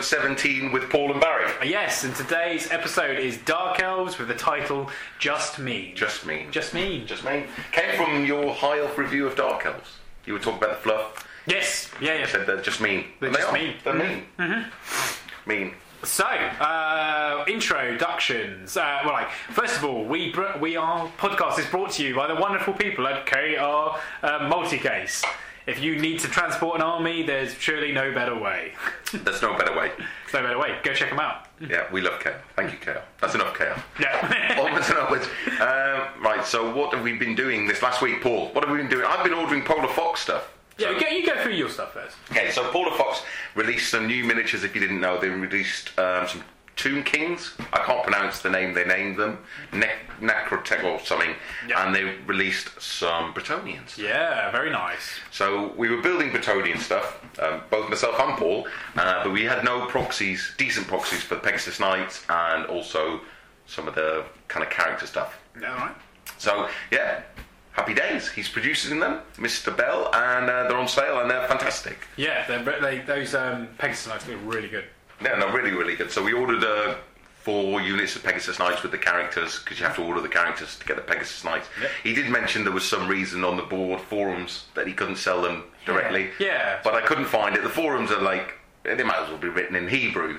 17 with Paul and Barry. Yes, and today's episode is Dark Elves with the title Just Mean. Just Mean. Just Mean. Just Mean. Came from your High Elf review of Dark Elves. You were talking about the fluff. Yes, yeah. You said they're just mean. They're just mean. They're mean. Mm-hmm. Mean. So, introductions. First of all, our podcast is brought to you by the wonderful people at KR Multicase. If you need to transport an army, there's surely no better way. There's no better way. There's no better way. Go check them out. Yeah, we love KR. Thank you, KR. That's enough KR. Yeah. Onwards and upwards. Right, so what have we been doing this last week, Paul? What have we been doing? I've been ordering Polar Fox stuff. Yeah, you go through your stuff first. Okay, so Polar Fox released some new miniatures. If you didn't know, they released some Tomb Kings. I can't pronounce the name they named them. Necrotech or something. Yep. And they released some Bretonnians. Yeah, very nice. So we were building Bretonnian stuff, both myself and Paul, but we had no proxies, decent proxies for Pegasus Knights and also some of the kind of character stuff. Yeah, all right. So, yeah. Happy days. He's producing them, Mr. Bell, and they're on sale and they're fantastic. Yeah, those Pegasus Knights look really good. Yeah, no, really, really good. So we ordered 4 units of Pegasus Knights with the characters, because you have to order the characters to get the Pegasus Knights. Yep. He did mention there was some reason on the board forums that he couldn't sell them directly. Yeah. But I couldn't find it. The forums are like, they might as well be written in Hebrew.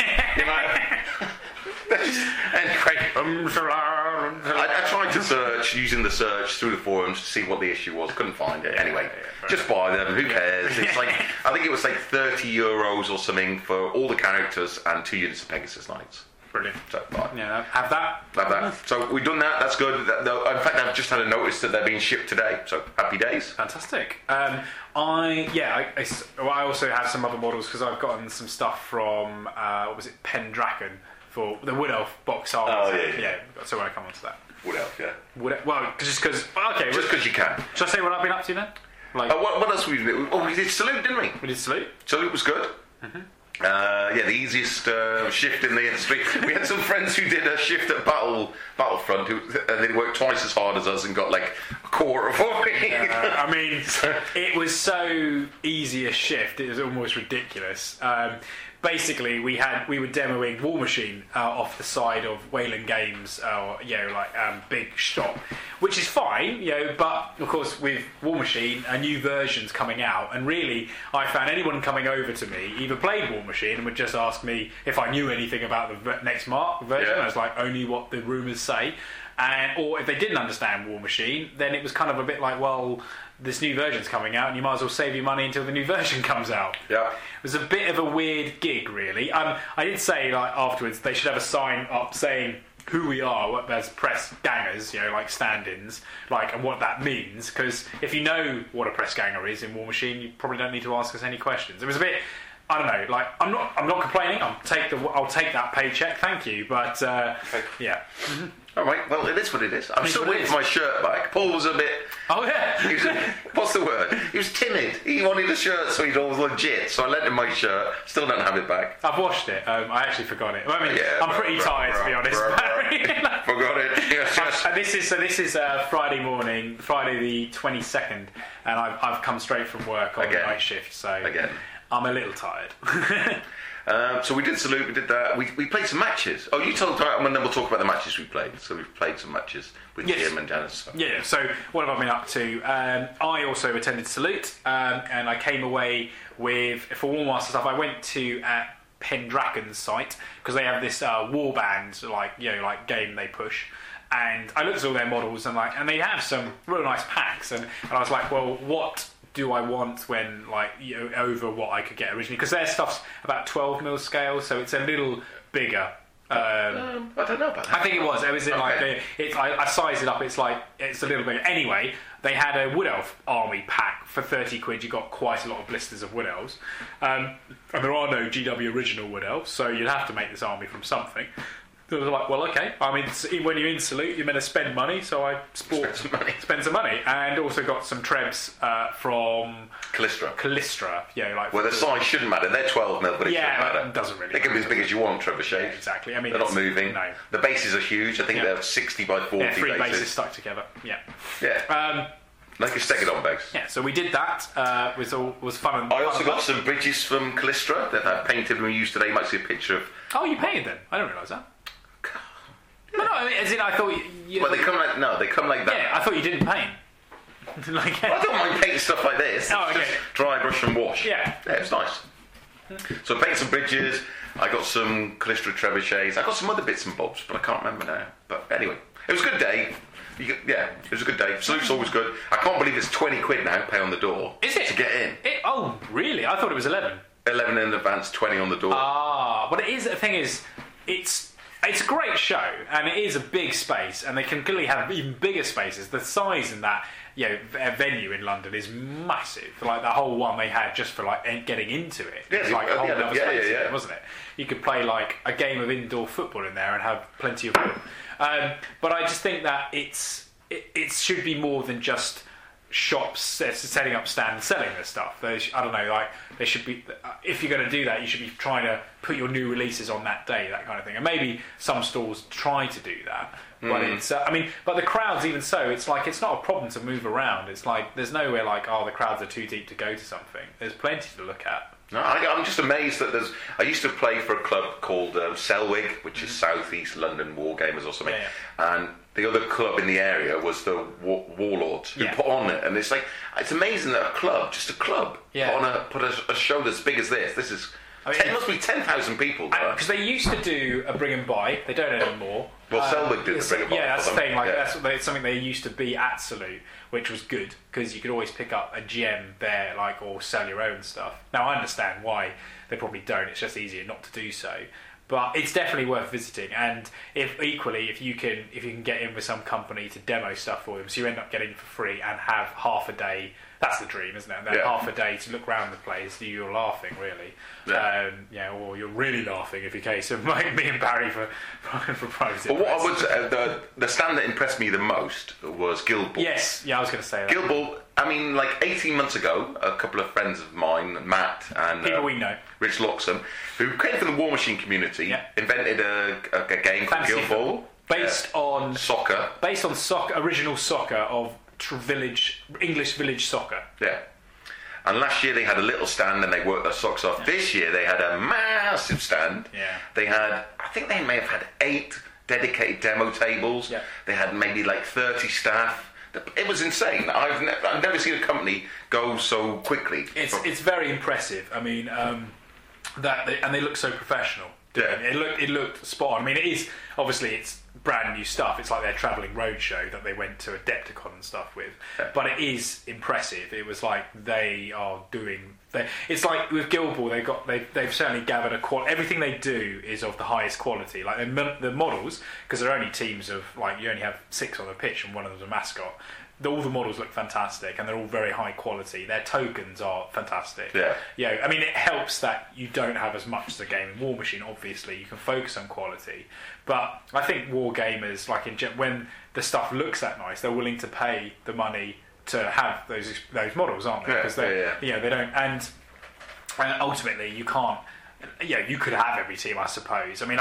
Anyway, I tried to search using the search through the forums to see what the issue was. Couldn't find it. Anyway, just buy them. Who cares? It's like, I think it was like €30 or something for all the characters and 2 units of Pegasus Knights. Brilliant. So, yeah, have that. Have that. So we've done that. That's good. In fact, I've just had a notice that they're being shipped today. So happy days. Fantastic. I also have some other models because I've gotten some stuff from what was it, Pendragon for the Wood Elf box art. Oh yeah. So when I come on to that. Wood Elf, yeah. Well, just because. Okay. Just because you can. Should I say what I've been up to then? Like what else we did? Oh, we did Salute, didn't we? We did Salute. Salute was good. Mm-hmm. The easiest shift in the industry. We had some friends who did a shift at Battlefront, and they worked twice as hard as us and got like a quarter of what we. I mean, it was so easy a shift; it was almost ridiculous. Basically, we were demoing War Machine off the side of Wayland Games, big shop, which is fine, but of course with War Machine, a new version's coming out, and really, I found anyone coming over to me either played War Machine and would just ask me if I knew anything about the next version. Yeah. I was like, only what the rumours say, or if they didn't understand War Machine, then it was kind of a bit like, well, this new version's coming out and you might as well save your money until the new version comes out. Yeah. It was a bit of a weird gig, really. I did say, afterwards, they should have a sign up saying who we are as press gangers, like stand-ins, and what that means, because if you know what a press ganger is in War Machine, you probably don't need to ask us any questions. It was a bit, I don't know, I'm not complaining, I'll take that paycheck, thank you, but, yeah. Mm-hmm. All right, well, it is what it is. I'm still waiting for my shirt back. Paul was a bit... Oh, yeah. What's the word? He was timid. He wanted a shirt so he'd all legit, so I lent him my shirt. Still don't have it back. I've washed it. I actually forgot it. I mean, I'm pretty tired, to be honest. Forgot it. Yes. This is Friday morning, Friday the 22nd, and I've come straight from work on the night shift, so I'm a little tired. So we did Salute, we did that. We played some matches. Oh, you told me, and then we'll talk about the matches we played. So we've played some matches with Jim and Janice. So. Yeah, so what have I been up to? I also attended Salute, and I came away for Warmaster stuff. I went to Pendragon's site, because they have this warband, game they push. And I looked at all their models, and they have some real nice packs. And I was like, well, what do I want when over what I could get originally, because their stuff's about 12mm scale, so it's a little bigger. I don't know about that. I think it was I sized it up, it's a little bigger. Anyway, they had a Wood Elf army pack for 30 quid. You got quite a lot of blisters of Wood Elves, and there are no GW original Wood Elves, so you'd have to make this army from something. So I was like, well, okay. I mean, when you're in Salute, you're meant to spend money, so I spent some money, and also got some Trebs from Callistra. Well, the size shouldn't matter. They're 12mm, but it shouldn't matter. It doesn't really. They can be as big as you want, trebuchet. Yeah, exactly. I mean, they're not moving. No. The bases are huge. I think they're 60 by 40 bases stuck together. Yeah. Yeah. Like a Stegadon base. Yeah, so we did that. Was fun. And I also fun got some bridges from Callistra that I painted and we used today. You might see a picture of. Oh, you painted them? I didn't realise that. Yeah. No, I mean, as in, I thought you. Well, they come like that. Yeah, I thought you didn't paint. Like, well, I don't mind painting stuff like this. Oh, okay. Just dry brush and wash. Yeah, it's nice. So I painted some bridges. I got some Callistra trebuchets. I got some other bits and bobs, but I can't remember now. But anyway, it was a good day. It was a good day. Salute's always good. I can't believe it's 20 quid now, pay on the door. Is it? To get in. Oh, really? I thought it was 11. 11 in advance, 20 on the door. But it is, the thing is, it's a great show, and it is a big space, and they can clearly have even bigger spaces. The size in that venue in London is massive. Like the whole one they had just for like getting into it. Yeah, it's like a whole other space, yeah. wasn't it? You could play like a game of indoor football in there and have plenty of room. But I just think that it should be more than just shops setting up stands selling their stuff. I don't know, like they should be. If you're going to do that, you should be trying to put your new releases on that day, that kind of thing. And maybe some stores try to do that, but it's. But the crowds, even so, it's like it's not a problem to move around. It's like there's nowhere like the crowds are too deep to go to something. There's plenty to look at. No, I'm just amazed that there's. I used to play for a club called Selwig, which is South East London Wargamers or something, and the other club in the area was the Warlords, who put on it, and it's like it's amazing that just a club, put a show that's big as this. This is. It must be 10,000 people. Because they used to do a bring and buy. They don't anymore. Well, Selwig did the bring and buy. Yeah, that's the thing. Like that's something they used to be at Salute, which was good because you could always pick up a gem there, like or sell your own stuff. Now I understand why they probably don't. It's just easier not to do so. But it's definitely worth visiting, and if you can get in with some company to demo stuff for them, so you end up getting it for free and have half a day. That's the dream, isn't it? And then half a day to look around the place. You're laughing, really. Or you're really laughing if you're case of like me and Barry for private. But what I would the stand that impressed me the most was Guild Ball. Yes, I was going to say that. Guild Ball. I mean, like 18 months ago, a couple of friends of mine, Matt and people we know, Rich Loxham, who came from the War Machine community, invented a game called Guild Ball, based on soccer, original soccer of English village soccer. Yeah. And last year they had a little stand and they worked their socks off. This year they had a massive stand. Yeah. I think they may have had 8 dedicated demo tables. Yeah. They had maybe like 30 staff. It was insane. I've never seen a company go so quickly. It's very impressive. I mean, and they look so professional. Yeah. It looked spot on. I mean, it's brand new stuff. It's like their travelling roadshow that they went to Adepticon and stuff with. Yeah. But it is impressive. It was like they are doing. It's like with Guild Ball, they've certainly gathered everything they do is of the highest quality. Like the models, because they're only teams of like you only have 6 on the pitch and one of them's a mascot. All the models look fantastic and they're all very high quality. Their tokens are fantastic. Yeah. I mean, it helps that you don't have as much as a game in War Machine. Obviously, you can focus on quality, but I think war gamers, like when the stuff looks that nice, they're willing to pay the money to have those models, aren't they? Because they don't, and ultimately you can't. You could have every team, I suppose. I mean,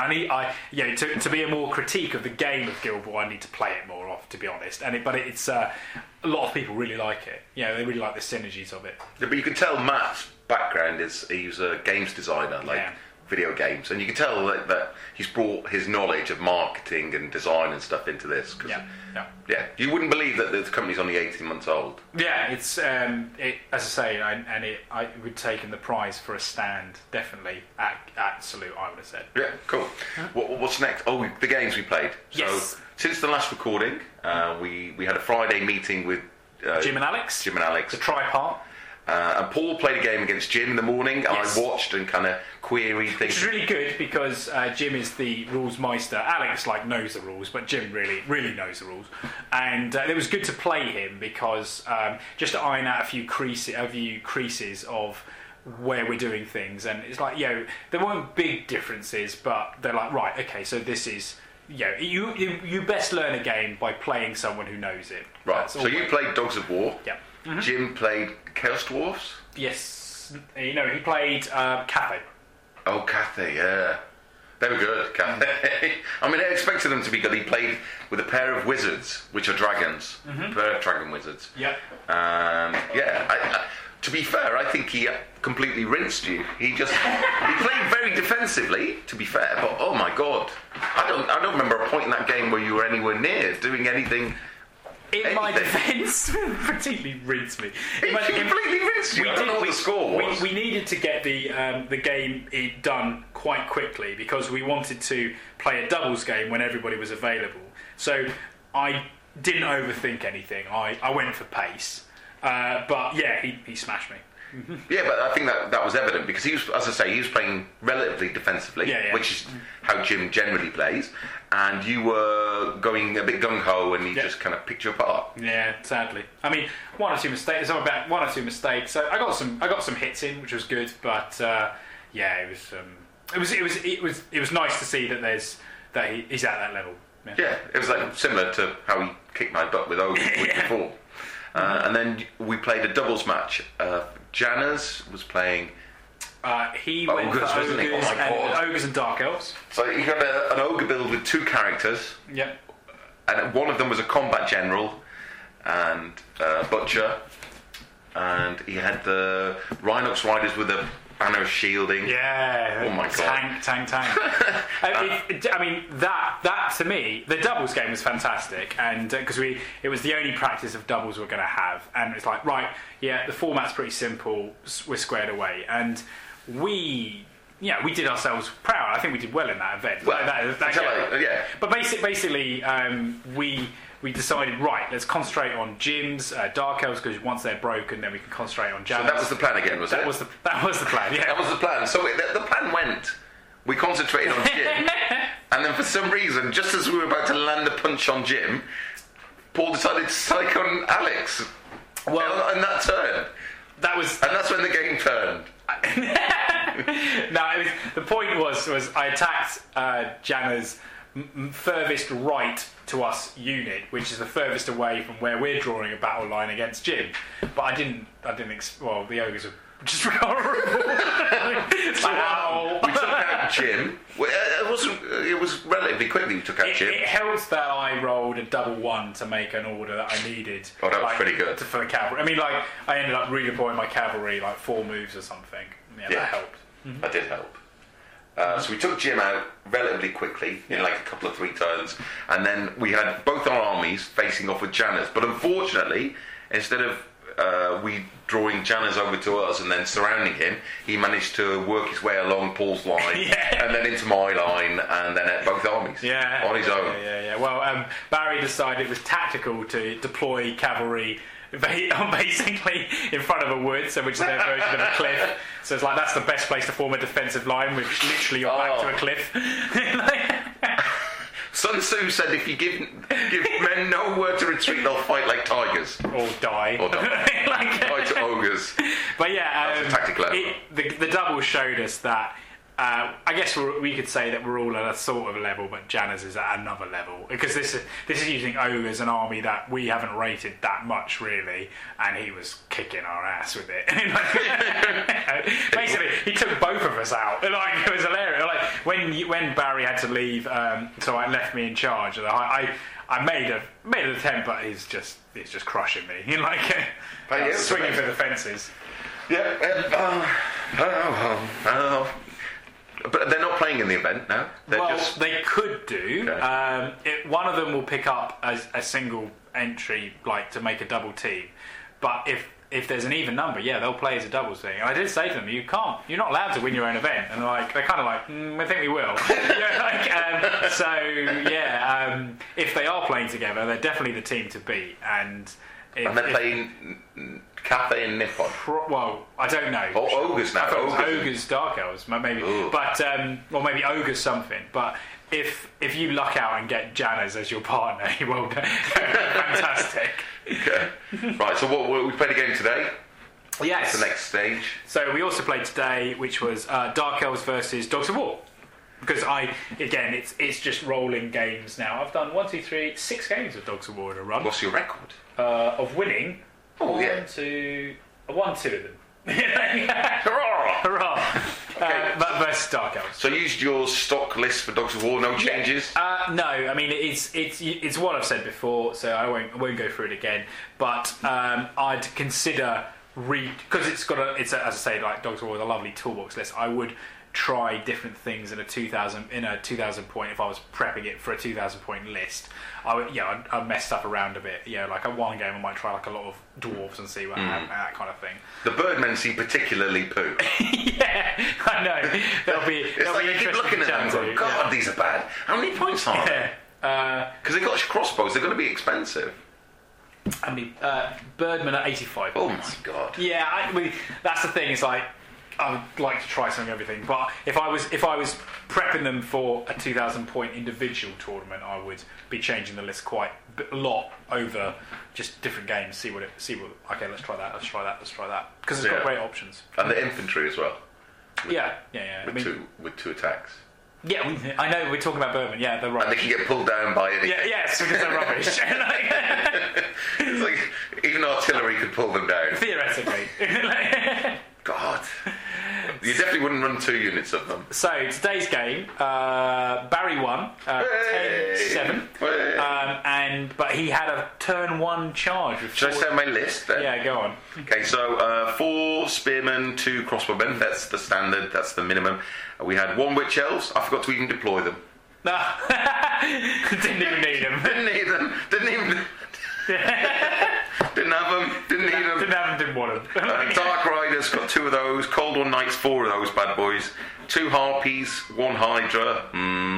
to be a more critique of the game of Guild Ball, I need to play it more off, to be honest. But it's a lot of people really like it. They really like the synergies of it. Yeah, but you can tell Matt's background is he's a games designer, video games, and you can tell that he's brought his knowledge of marketing and design and stuff into this. Yeah, you wouldn't believe that the company's only 18 months old. Yeah, it's as I say, I would taken the prize for a stand definitely at Salute. I would have said. Yeah, cool. What's next? Oh, the games we played. Yes. So since the last recording, we had a Friday meeting with Jim and Alex. The tripart. And Paul played a game against Jim in the morning, and I watched and kind of queried things. Which is really good because Jim is the rules meister. Alex knows the rules, but Jim really knows the rules. And it was good to play him because just to iron out a few creases of where we're doing things, and it's like there weren't big differences, but they're like right, okay, so this is. You best learn a game by playing someone who knows it. Right. So you played Dogs of War. Yeah. Mm-hmm. Jim played Chaos Dwarfs. Yes. He played Cathay. Oh, Cathay, yeah. They were good. I mean, I expected them to be good. He played with a pair of wizards, which are dragons. A pair of dragon wizards. Yeah. And to be fair, I think he completely rinsed you. He played very defensively, to be fair, but oh my god. I don't remember a point in that game where you were anywhere near doing anything. In my defence, completely rinsed me. Completely rinsed you. I don't know what the score was. We needed to get the game done quite quickly because we wanted to play a doubles game when everybody was available. So I didn't overthink anything. I went for pace. But yeah, he smashed me. Yeah, but I think that was evident because he was, as I say, he was playing relatively defensively, which is how Jim generally plays, and you were going a bit gung ho, and he just kind of picked you apart. Yeah, sadly. I mean, one or two mistakes. So I got some hits in, which was good, but it was nice to see that he's at that level. Yeah, it was like similar to how he kicked my butt with Ogre the week before. And then we played a doubles match. Janners was playing. He went for ogres and dark elves. So he had an ogre build with two characters. Yep. And one of them was a combat general and butcher. And he had the Rhinox riders with a banner of shielding. Yeah. Oh my god. Tank. I mean, that to me, the doubles game was fantastic, and because it was the only practice of doubles we're going to have, and it's like, right, yeah, the format's pretty simple, we're squared away, and we did ourselves proud. I think we did well in that event. Well, But basically, we decided, right, let's concentrate on Jim's Dark Elves, because once they're broken, then we can concentrate on Janners. So that was the plan again, was it? That was the plan, yeah. That was the plan. So the plan went, we concentrated on Jim, and then for some reason, just as we were about to land a punch on Jim, Paul decided to strike on Alex. Well, in that turn. And that's when the game turned. No, the point was I attacked Janna's furthest right to us unit, which is the furthest away from where we're drawing a battle line against Jim. But I didn't. The ogres are just horrible. We took out Jim. It was relatively quickly we took out Jim. It helps that I rolled a double one to make an order that I needed. Oh, that was pretty good. For the cavalry. I mean, I ended up redeploying my cavalry 4 moves or something. Yeah, that helped. Mm-hmm. That did help. So we took Jim out relatively quickly in a couple of 3 turns, and then we had both our armies facing off with Janners. But unfortunately, instead of we drawing Janners over to us and then surrounding him, he managed to work his way along Paul's line and then into my line and then at both armies on his own. Yeah. Well, Barry decided it was tactical to deploy cavalry basically in front of a wood, which is their version of a cliff. So it's that's the best place to form a defensive line with literally your back to a cliff. Sun Tzu said if you give men nowhere to retreat, they'll fight like tigers. Or die. Die to ogres. But yeah, that's a tactical the double showed us that I guess we could say that we're all at a sort of level, but Janners is at another level, because this is using ogres, an army that we haven't rated that much really, and he was kicking our ass with it. Basically, he took both of us out. It was hilarious. When Barry had to leave, so I left me in charge. I made an attempt, but he's just crushing me. Swinging for the fences. Yeah. But they're not playing in the event now. They could do. Okay. One of them will pick up a single entry, to make a double team. But if there's an even number, they'll play as a doubles thing. And I did say to them, you're not allowed to win your own event. And they're kind of I think we will. If they are playing together, they're definitely the team to beat. And they're playing Cathay and Nippon. I don't know. Or ogres now. Ogres, Dark Elves, maybe. Ooh. But or maybe ogres something. But if you luck out and get Janners as your partner, you will. Fantastic. Okay. Right. So what we played a game today. Yes. That's the next stage. So we also played today, which was Dark Elves versus Dogs of War. Because it's just rolling games now. I've done 6 games of Dogs of War in a run. What's your record? Of winning. Oh, I won 2 of them. Hurrah! But versus Dark Elves. So you used your stock list for Dogs of War, no changes? No, I mean it's what I've said before, so I won't go through it again. But I'd consider because it's as I say, like Dogs of War with a lovely toolbox list. I would try different things in a 2000 point. If I was prepping it for a 2,000 point list, I'd mess stuff around a bit. Like at one game I might try like a lot of dwarves and see what happens, that kind of thing. The Birdmen seem particularly poo. Yeah, I know. They'll be you keep looking at them and going, God, these are bad. How many points are they? Because they've got crossbows, they're going to be expensive. I mean, Birdmen at 85 Oh points. my God. Yeah, I mean, that's the thing. It's like I would like to try some of everything, but if I was prepping them for a 2,000 point individual tournament, I would be changing the list quite a lot over just different games. See what. Okay, let's try that. Let's try that. Because it's got great options. And the infantry as well. Yeah. With two attacks. Yeah, I know we're talking about Birdmen. Yeah, they're right. And they can get pulled down by anything. Yes, because they're rubbish. It's like even artillery could pull them down. Theoretically. God. You definitely wouldn't run 2 units of them. So, today's game, Barry won, 10-7. But he had a turn 1 charge. Should I say my list then? Yeah, go on. Okay, so 4 spearmen, 2 crossbowmen. That's the standard, that's the minimum. We had 1 witch elves. I forgot to even deploy them. No. Didn't even need them. Didn't need them. Didn't have them. Didn't need them. Didn't want them. Dark Riders, got 2 of those. Cold War Knights, 4 of those bad boys. 2 Harpies, 1 Hydra.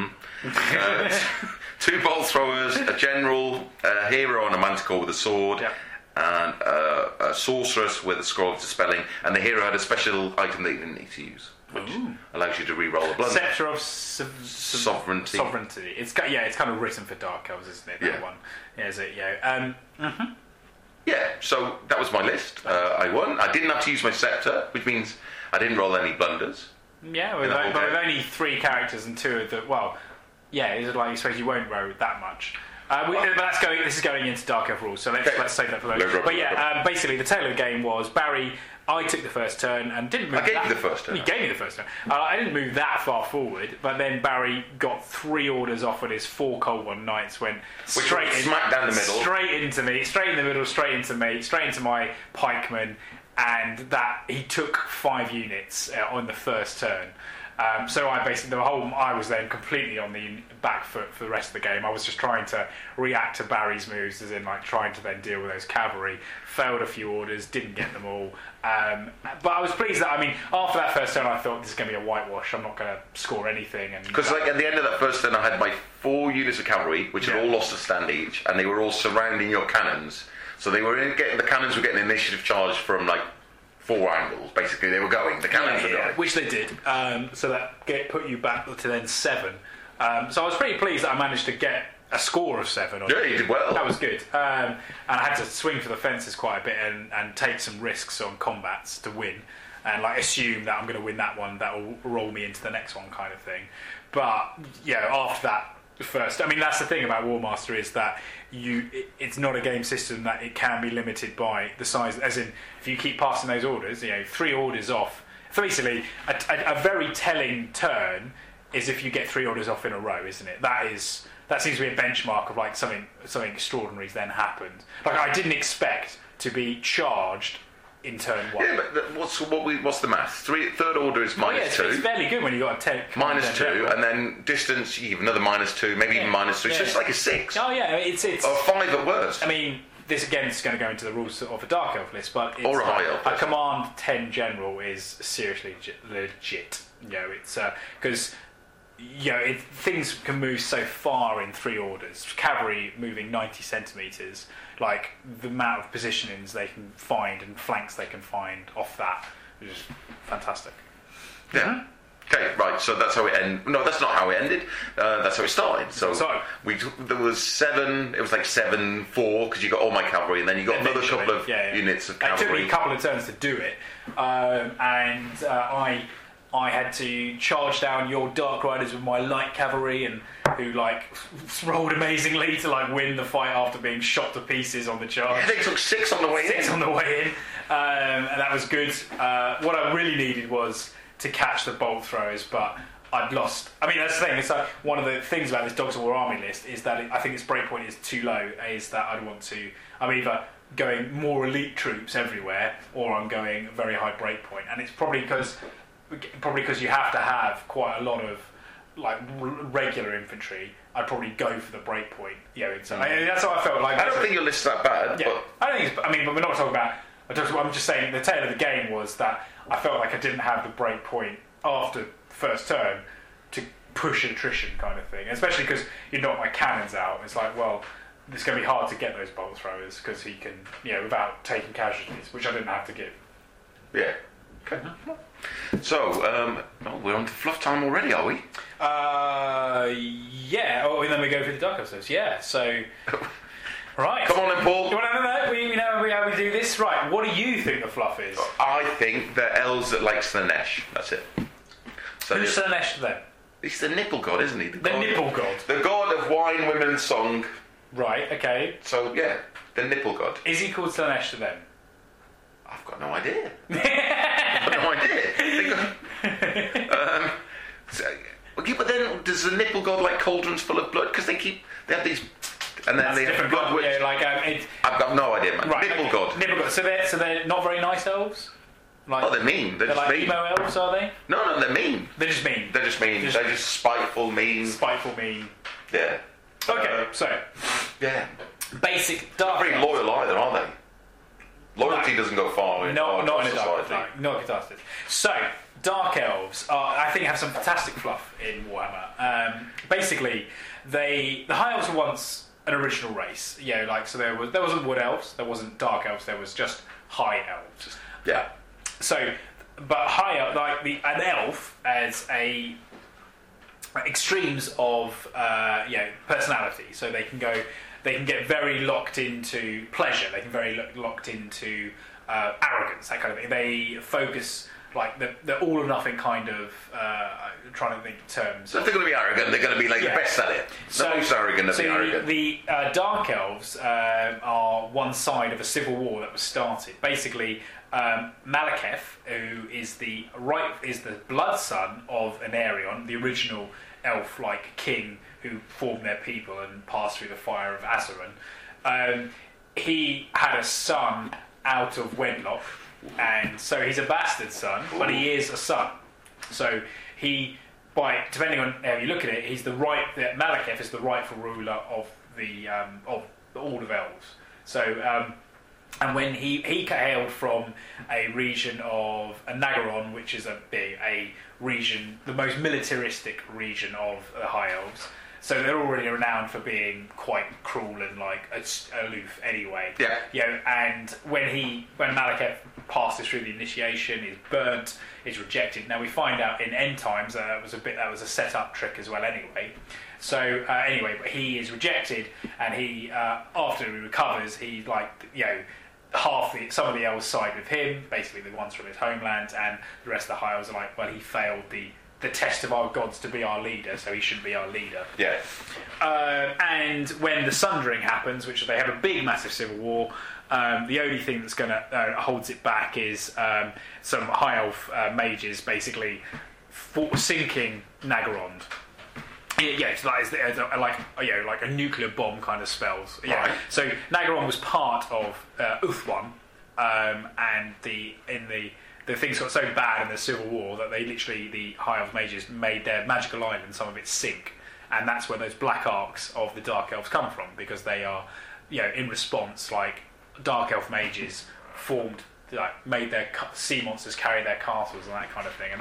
2 Bolt Throwers, a General, a Hero and a Manticore with a sword. Yep. And a Sorceress with a Scroll of Dispelling. And the hero had a special item that you didn't need to use, which allows you to re-roll a blunder. Scepter of Sovereignty. It's kind of written for Dark Elves, isn't it? That one. Yeah, is it? Yeah. Yeah, so that was my list. I won. I didn't have to use my scepter, which means I didn't roll any blunders. Yeah, with only 3 characters and 2 of the... Well, yeah, it's like you suppose you won't roll that much. But this is going into Dark Elf rules, so let's save that for later. But yeah, basically the tail of the game was Barry. I took the first turn and didn't move. I gave you the first turn. You gave me the first turn. I didn't move that far forward, but then Barry got 3 orders off with his 4 Cold War Knights, went smack down the middle, straight into me, straight in the middle, straight into me, straight into my pikeman, and that he took 5 units on the first turn. So I was then completely on the back foot for the rest of the game. I was just trying to react to Barry's moves, as in like trying to then deal with those cavalry. Failed a few orders, didn't get them all. But I was pleased that, after that first turn, I thought this is going to be a whitewash. I'm not going to score anything. Because at the end of that first turn, I had my 4 units of cavalry, which had all lost a stand each, and they were all surrounding your cannons. So the cannons were getting initiative charge from 4 angles. Basically, they were going. The cannons were going. Which they did. So that put you back to then 7. So I was pretty pleased that I managed to get a score of 7. Yeah, you did well. That was good. And I had to swing for the fences quite a bit and take some risks on combats to win. And assume that I'm going to win that one, that will roll me into the next one kind of thing. But, after that first... that's the thing about War Master is that it's not a game system that it can be limited by the size. As in, if you keep passing those orders, 3 orders off... Basically, a very telling turn is if you get 3 orders off in a row, isn't it? That seems to be a benchmark of something extraordinary's then happened. I didn't expect to be charged in turn 1. Yeah, but what's the math? Third order is -2. It's fairly good when you got a 10. -2, and then distance you give another -2, maybe even -3. So it's like a 6. Oh yeah, it's or 5 at worst. This again is going to go into the rules of a Dark Elf list, but it's or a High Elf. A command 10 general is seriously legit. It's because. Things can move so far in 3 orders. Cavalry moving 90 centimetres, the amount of positionings they can find and flanks they can find off that is just fantastic. Yeah. Mm-hmm. Okay, right. So that's how it ended. No, that's not how it ended. That's how it started. So there was 7. It was 7-4 because you got all my cavalry, and then you got another couple of units of cavalry. It took me a couple of turns to do it, I had to charge down your Dark Riders with my light cavalry, and who rolled amazingly to win the fight after being shot to pieces on the charge. Yeah, they took 6 on the way in. 6 on the way in, and that was good. What I really needed was to catch the bolt throwers, but I'd lost. I mean, that's the thing. It's like one of the things about this Dogs of War army list is that I think its breakpoint is too low. Is that I'm either going more elite troops everywhere, or I'm going very high breakpoint, and it's probably because you have to have quite a lot of like regular infantry. I'd probably go for the breakpoint. That's how I felt. Like I don't think your list's that bad. Yeah, but I don't think. But we're not talking about. I'm just saying the tail of the game was that I felt like I didn't have the breakpoint after first turn to push attrition kind of thing, especially because you knock my cannons out. It's like, well, it's going to be hard to get those bolt throwers because he can, without taking casualties, which I didn't have to give. Yeah. Okay. So, we're on to fluff time already, are we? Yeah. Oh, and then we go for the Dark Elves. Yeah. So, right. Come on then, Paul. We know how we do this. Right. What do you think the fluff is? I think the elves that like Slaanesh. That's it. So who's Slaanesh then? He's the nipple god, isn't he? The nipple god. The god of wine, women, and song. Right. Okay. So yeah, the nipple god. Is he called Slaanesh to them? I've got no idea. I've got no idea. But then does the nipple god like cauldrons full of blood? Because they have these, and then that's they have blood. I've got no idea, man. Right, nipple god. Nipple god. So they're not very nice elves. Like, they're mean. They're just like mean. emo elves, are they? No, they're mean. They're just mean. They're just spiteful, mean. Spiteful, mean. Yeah. Okay, so yeah, basic dark. Not very loyal either, are they? Loyalty doesn't go far in not in a society. Not catastrophe. So, Dark Elves, I think, have some fantastic fluff in Warhammer. Basically, the High Elves were once an original race. So there wasn't Wood Elves, there wasn't Dark Elves, there was just High Elves. Yeah. So, but High Elf, an elf as a extremes of personality. So they can get very locked into pleasure. They can very locked into arrogance, that kind of thing. They focus like the all or nothing kind of. Trying to think terms. So if they're going to be arrogant, they're going to be like the best at it. The most arrogant of the arrogant. The Dark Elves are one side of a civil war that was started. Basically, Malekith, who is the blood son of Anarion, the original elf-like king who formed their people and passed through the fire of Azeroth. He had a son out of wedlock, and so he's a bastard son, but he is a son. So depending on how you look at it, Malekith is the rightful ruler of all of elves. So. And when he hailed from a region of Nagaron, which is a region, the most militaristic region of the High Elves. So they're already renowned for being quite cruel and aloof anyway. Yeah. And when Malekith passes through the initiation, is burnt, is rejected. Now we find out in End Times that was a set-up trick as well anyway. So but he is rejected, and he after he recovers, he some of the elves side with him, basically the ones from his homeland, and the rest of the High Elves are like, well, he failed the test of our gods to be our leader, so he shouldn't be our leader. Yeah. And when the Sundering happens, which they have a big, massive civil war, the only thing that's going to holds it back is some High Elf mages basically sinking Nagorond. Yeah, it's like a nuclear bomb kind of spells. Yeah. Right. So Nagaron was part of Uthwan, and the things got so bad in the Civil War that the High Elf mages made their magical island, some of it sink, and that's where those black arcs of the Dark Elves come from, because they are, in response, like Dark Elf mages formed, made their sea monsters carry their castles and that kind of thing,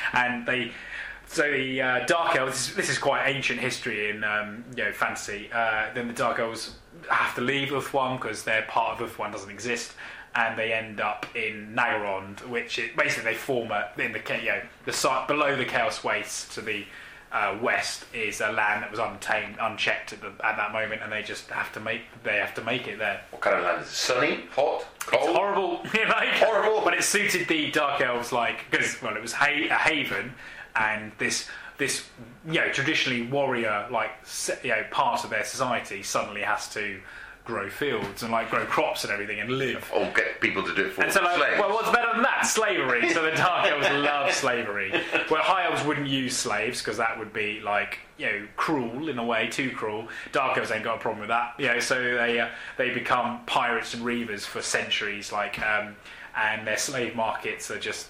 So the Dark Elves, this is quite ancient history in fantasy. Then the Dark Elves have to leave Uthwan because their part of Uthwan doesn't exist, and they end up in Nagorond, which basically they form the site below the Chaos Wastes to the west is a land that was untamed, unchecked at that moment, and they just have to make it there. What kind of land is it? Sunny, hot, cold? It's horrible, horrible. But it suited the Dark Elves because it was a haven. And this traditionally warrior part of their society suddenly has to grow fields and like grow crops and everything and live. Or get people to do it for And so, like, slaves. well, what's better than that? Slavery. So the Dark Elves love slavery. Well, High Elves wouldn't use slaves because that would be like, cruel in a way, too cruel. Dark Elves ain't got a problem with that. So they become pirates and reavers for centuries, like, and their slave markets are just,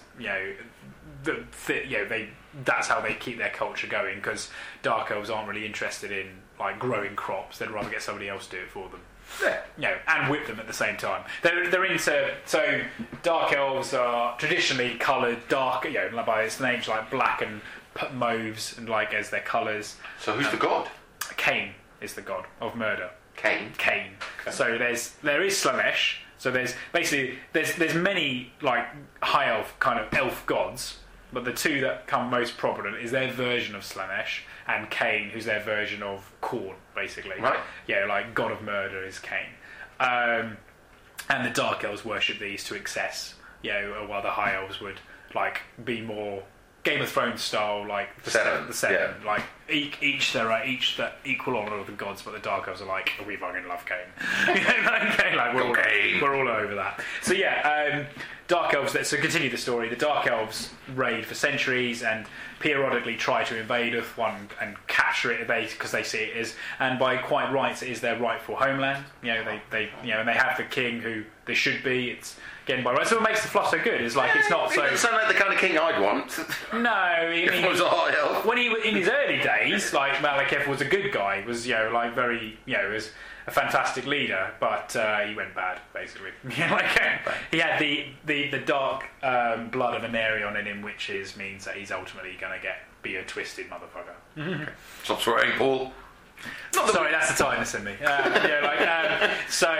that's how they keep their culture going, because Dark Elves aren't really interested in like growing crops. They'd rather get somebody else to do it for them. Yeah. And whip them at the same time. They're into, so Dark Elves are traditionally coloured dark, by its names, like black and mauves, and like as their colours. So who's the god? Cain is the god of murder. Cain. Okay. So there is Slaanesh. So there's many like high elf kind of elf gods, but the two that come most prominent is their version of Slaanesh and Cain, who's their version of Khorne, basically. Right. Like god of murder is Cain. And the Dark Elves worship these to excess, while the High Elves would like be more Game of Thrones style, like the seven, like each the equal honour of the gods, but the Dark Elves are like, we fucking love Cain. Like we're all over that. So Dark Elves. So continue the story. The Dark Elves raid for centuries and periodically try to invade Ulthuan and capture it because they see it as, and by quite rights, it is their rightful homeland. They and they have the king who they should be. It's again by rights. So what makes the fluff so good is like it's not so. It doesn't sound like the kind of king I'd want. No, If I was a high elf. when he in his early days, like Malekith was a good guy. Was like very was a fantastic leader, but he went bad basically. He had the dark blood of Anarion in him, which means that he's ultimately going to be a twisted motherfucker. Okay. Stop swearing, Paul. Sorry, that's the tightness in me. And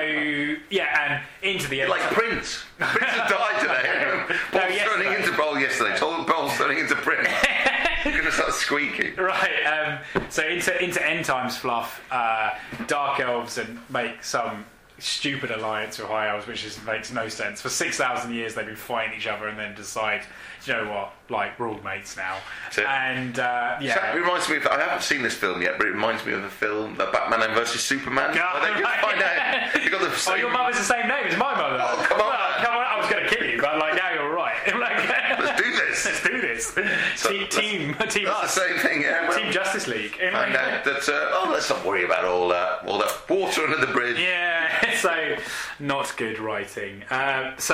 into the Like Prince. Prince has died today. Paul's turning into Bowl yesterday. Paul's turning into Prince. You're going to start squeaking. Right. So into end times fluff, Dark Elves and make some stupid alliance with High Elves, which makes no sense. For 6,000 years they've been fighting each other, and then decide, you know what, like we're all mates now. And So it reminds me of, I haven't seen this film yet, but it reminds me of the film Batman vs Superman. They just find out they got the same. Your mother's the same name as my mother. Oh, come on. I was going to kill you, but like now you're right. Let's do this. Let's do this. Team That's the same thing. Yeah. Team Justice League. Find out that let's not worry about all that water under the bridge. Yeah. So not good writing. As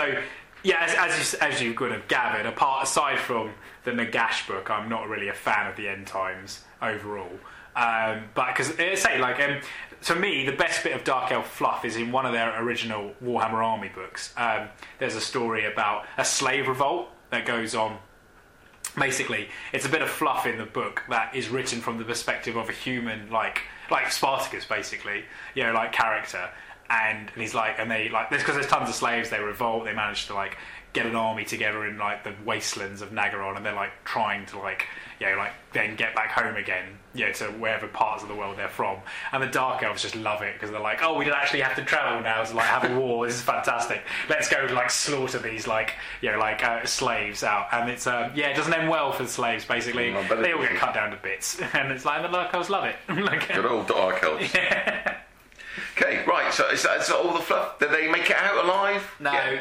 you could have gathered, aside from the Nagash book, I'm not really a fan of the end times overall. But because to me, the best bit of Dark Elf fluff is in one of their original Warhammer Army books. There's a story about a slave revolt that goes on. Basically, it's a bit of fluff in the book that is written from the perspective of a human, like Spartacus, basically, character. And he's like, and they like this because there's tons of slaves. They revolt. They manage to like get an army together in like the wastelands of Nagaron, and they're like trying to then get back home again, to wherever parts of the world they're from. And the Dark Elves just love it because they're like, oh, we don't actually have to travel now to like have a war. This is fantastic. Let's go like slaughter these slaves out. And it's it doesn't end well for the slaves. Basically, they all get cut down to bits, and it's like the Dark Elves love it. Good old Dark Elves. Yeah. Okay, right. So is that all the fluff? Did they make it out alive? No. Yeah.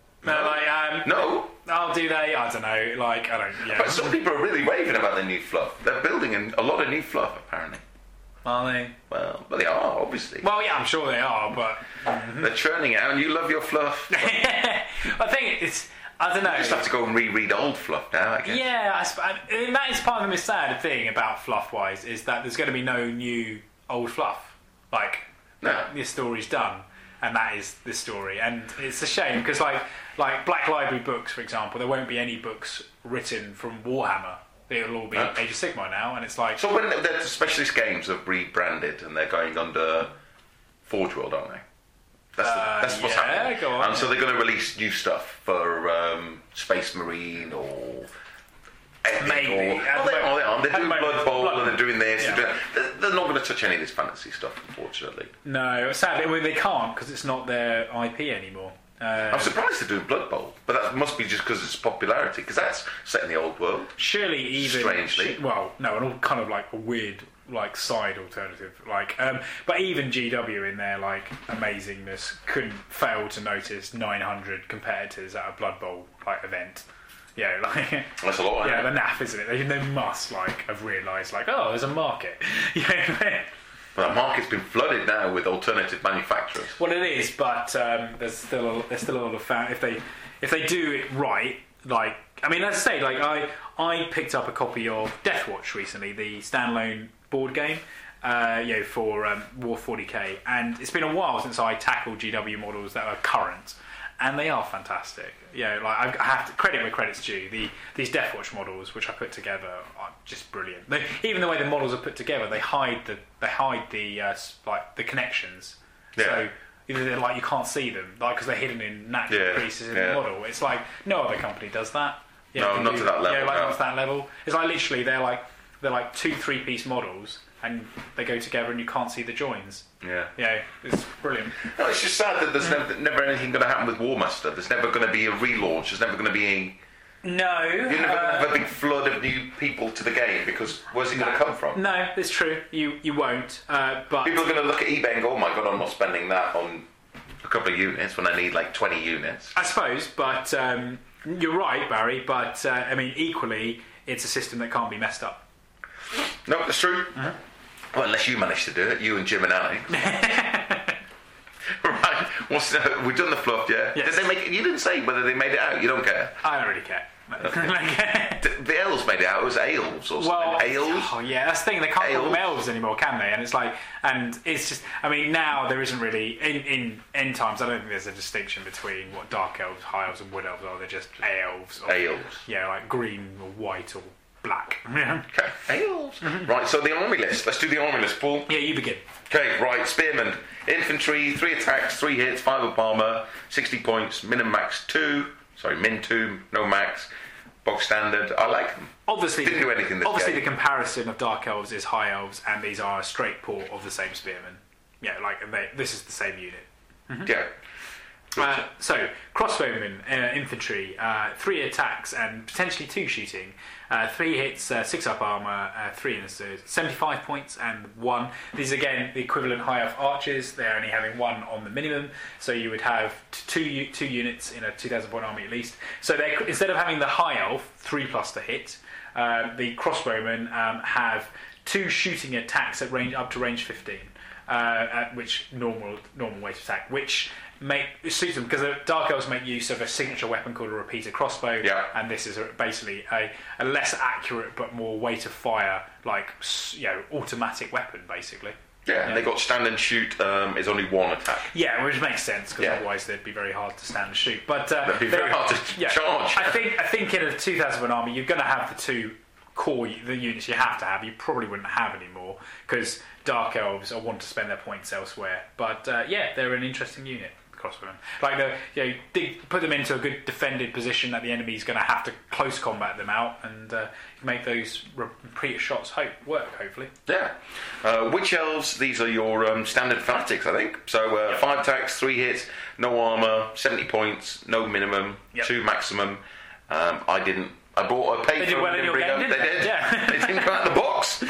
No. Oh, do they? I don't know. I don't. Yeah. But some people are really raving about the new fluff. They're building a lot of new fluff, apparently. Are they? Well, they are, obviously. Well, yeah, I'm sure they are, but they're churning it out, and you love your fluff. I think it's. I don't know. You just have to go and reread old fluff now, I guess. Yeah, and that is part of the sad thing about fluff-wise is that there's going to be no new old fluff. This story's done, and that is this story, and it's a shame because like Black Library books, for example, there won't be any books written from Warhammer. It'll all be Age of Sigmar now, and it's like so when the specialist games have rebranded and they're going under Forge World, aren't they? That's what's happening. Go on, and so they're going to release new stuff for Space Marine or. Maybe. They are. They're doing Blood Bowl and they're doing this. Yeah. They're not going to touch any of this fantasy stuff, unfortunately. No, sadly, they can't because it's not their IP anymore. I'm surprised they're doing Blood Bowl, but that must be just because it's popularity, because that's set in the old world. Surely even... Strangely. and all kind of like a weird like side alternative. Like, but even GW in their like amazingness couldn't fail to notice 900 competitors at a Blood Bowl like event. Yeah, like that's a lot. Yeah, the naff, isn't it? They must like have realised like, oh, there's a market. Yeah. But that market's been flooded now with alternative manufacturers. Well, it is, but there's still a lot of fan. If they do it right, like I mean, let's say like I picked up a copy of Deathwatch recently, the standalone board game, for War 40k, and it's been a while since I tackled GW models that are current. And they are fantastic. Yeah, like I have to credit where credit's due. These Deathwatch models, which I put together, are just brilliant. Even the way the models are put together, they hide the like the connections. Yeah. So they're like you can't see them, like because they're hidden in natural creases in the model. It's like no other company does that. No, not to that level. Yeah, like not to that level. It's like literally they're like 2-3 piece models. And they go together, and you can't see the joins. Yeah, it's brilliant. No, it's just sad that there's never anything going to happen with War Master. There's never going to be a relaunch. There's never going to be No. You're never going to have a big flood of new people to the game because where's it going to come from? No, it's true. You won't. But people are going to look at eBay and go, "Oh my god, I'm not spending that on a couple of units when I need like 20 units." I suppose, but you're right, Barry. But I mean, equally, it's a system that can't be messed up. No, that's true. Mm-hmm. Well, unless you manage to do it, you and Jim and Alex. Right. We've done the fluff, yeah? Yes. Did they make it? You didn't say whether they made it out. You don't care. I don't really care. The elves made it out. It was Ales or something. Ales? Oh, yeah, that's the thing. They can't call them elves anymore, can they? And it's like, and it's just, I mean, now there isn't really, in end times, I don't think there's a distinction between what dark elves, high elves, and wood elves are. They're just elves. Ales. Yeah, like green or white or black. Okay, Ales. Mm-hmm. Right, so the army list. Let's do the army list, Paul. Yeah, you begin. Okay, right, Spearmen. Infantry, 3 attacks, 3 hits, 5 up armour, 60 points, min 2, no max. Bog standard. I like them. Obviously, didn't do anything this obviously game. The comparison of dark elves is high elves, and these are a straight port of the same spearmen. Yeah, like this is the same unit. Mm-hmm. Yeah. So crossbowmen, infantry, 3 attacks and potentially 2 shooting, 3 hits, 6 up armour, 3 in the 75 points and 1. These are again the equivalent high elf archers. They're only having 1 on the minimum, so you would have 2 units in a 2,000 point army at least. So instead of having the high elf 3+ to hit, the crossbowmen have 2 shooting attacks at range up to range 15, at which normal way to attack, which suits them because the dark elves make use of a signature weapon called a repeater crossbow, and this is basically a less accurate but more weight of fire, like automatic weapon basically. Yeah, and they got stand and shoot is only 1 attack. Yeah, which makes sense because otherwise they'd be very hard to stand and shoot. But they'd be very hard to charge. I think in a 2,000 point army you're going to have the 2 core the units you have to have. You probably wouldn't have anymore because dark elves want to spend their points elsewhere. But they're an interesting unit. Crossbowmen, like put them into a good defended position that the enemy's going to have to close combat them out and make those repeat shots work. Hopefully, Witch elves. These are your standard fanatics, I think. So 5 attacks, 3 hits, no armour, 70 points, no minimum, 2 maximum. I bought a paper. They did well in your game, didn't they? Did. Yeah. They didn't come out of the box.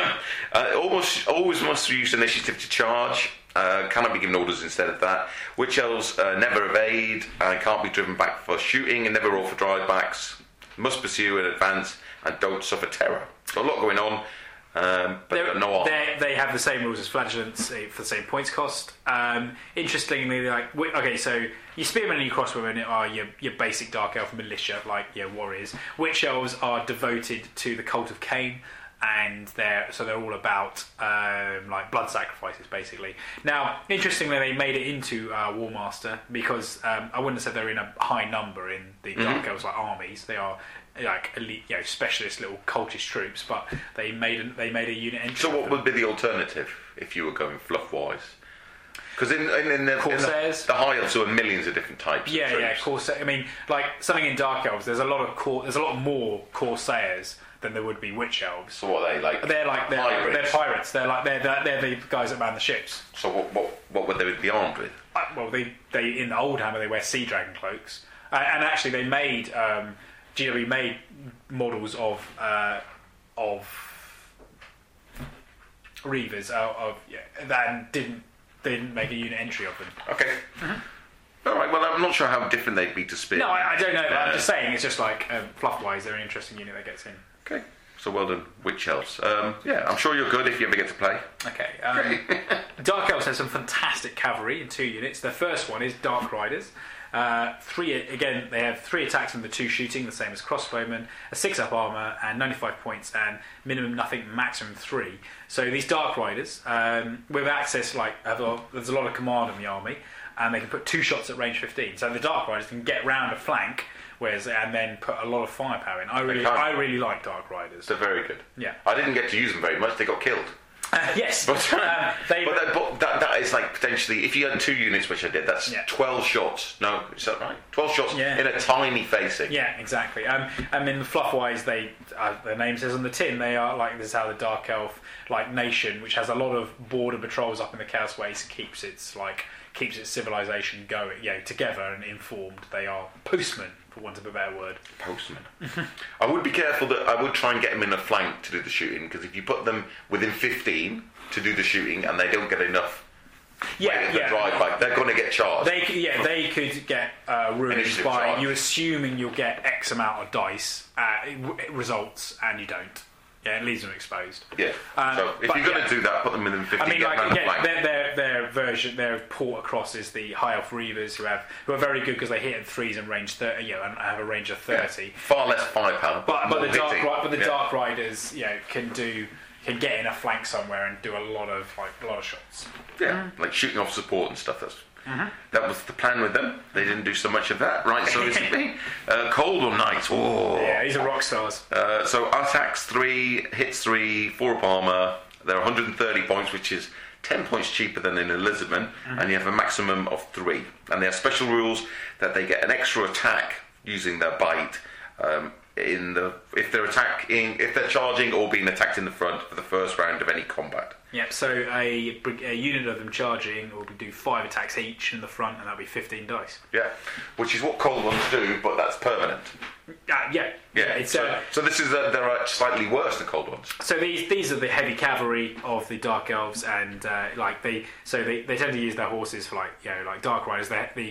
Always must use initiative to charge. Cannot be given orders instead of that. Witch elves never evade, can't be driven back for shooting, and never roll for drive backs. Must pursue in advance and don't suffer terror. So a lot going on, but no armor. They have the same rules as flagellants for the same points cost. Interestingly, so your spearmen and your crossbowmen are your basic dark elf militia, like your warriors. Witch elves are devoted to the cult of Cain. And they're all about like blood sacrifices, basically. Now, interestingly, they made it into War Master because I wouldn't have said they're in a high number in the Dark Elves like armies. They are like elite, specialist little cultist troops, but they made a unit entry. So, what would be the alternative if you were going fluff wise? Because in the Corsairs, the high elves, there are millions of different types. Yeah, Corsairs. I mean, like something in Dark Elves, there's a lot more Corsairs than there would be witch elves. So what are they like? They're pirates. They're the guys that man the ships. So what would they be armed with? Well, they in the Oldhammer they wear sea dragon cloaks, and actually they made GW made models of Reavers that didn't make a unit entry of them. Okay. All right. Well, I'm not sure how different they'd be to Spear. No, I don't know. I'm just saying. It's just like fluff-wise, they're an interesting unit that gets in. Okay. So well done, Witch Elves. Yeah, I'm sure you're good if you ever get to play. Okay. Dark Elves have some fantastic cavalry in 2 units. The first one is Dark Riders. 3 again. They have 3 attacks and the 2 shooting, the same as crossbowmen. A 6 up armor and 95 points and minimum nothing, maximum 3. So these Dark Riders, with access, there's a lot of command in the army, and they can put 2 shots at range 15. So the Dark Riders can get round a flank, and then put a lot of firepower in. I really like Dark Riders. They're very good. Yeah. I didn't get to use them very much. They got killed. Yes. But that is like potentially, if you had 2 units, which I did, that's 12 shots. No, is that right? 12 shots in a tiny facing. Yeah, exactly. I mean, fluff-wise, their name says on the tin, they are like, this is how the Dark Elf nation, which has a lot of border patrols up in the Chaos Waste, keeps its civilization going, together and informed. They are postmen, for want of a better word. Postmen. I would be careful that I would try and get them in a flank to do the shooting, because if you put them within 15 to do the shooting and they don't get enough drive back, they're going to get charged. They could get ruined by you assuming you'll get X amount of dice results, and you don't. Yeah, it leaves them exposed. Yeah. So if you're going to do that, put them within 15. I mean, their port across is the High Elf Reavers, who are very good because they hit at 3s and range 30. And have a range of 30. Yeah. Far less firepower. But the Dark Riders, can get in a flank somewhere and do a lot of shots. Yeah, like shooting off support and stuff. That was the plan with them. They didn't do so much of that, right? So is it me? Coldor Knights. Oh, yeah, these are rock stars. So attacks 3, hits 3, 4 up armor. They're 130 points, which is 10 points cheaper than in Elizabeth, and you have a maximum of 3. And they have special rules that they get an extra attack using their bite. If they're charging or being attacked in the front for the first round of any combat. Yeah, so a unit of them charging will do 5 attacks each in the front, and that'll be 15 dice. Yeah, which is what cold ones do, but that's permanent. Yeah. So this is they're slightly worse than cold ones. So these are the heavy cavalry of the Dark Elves, and they tend to use their horses for Dark Riders. They're the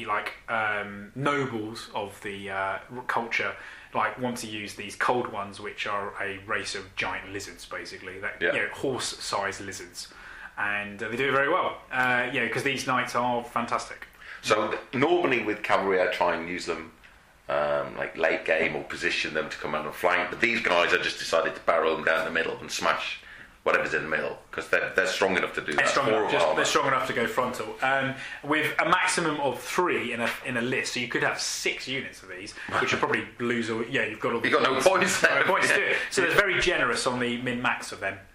nobles of the culture. Want to use these cold ones, which are a race of giant lizards, basically, horse-sized lizards, and they do it very well. Because these knights are fantastic. So normally with cavalry, I try and use them late game or position them to come on the flank. But these guys, I just decided to barrel them down the middle and smash whatever's in the middle, because they're strong enough to do that. They're strong enough to go frontal. With a maximum of 3 in a list, so you could have 6 units of these, which will probably lose all. Yeah, you've got all. You've got no points. No points to do it. So they're very generous on the min max of them.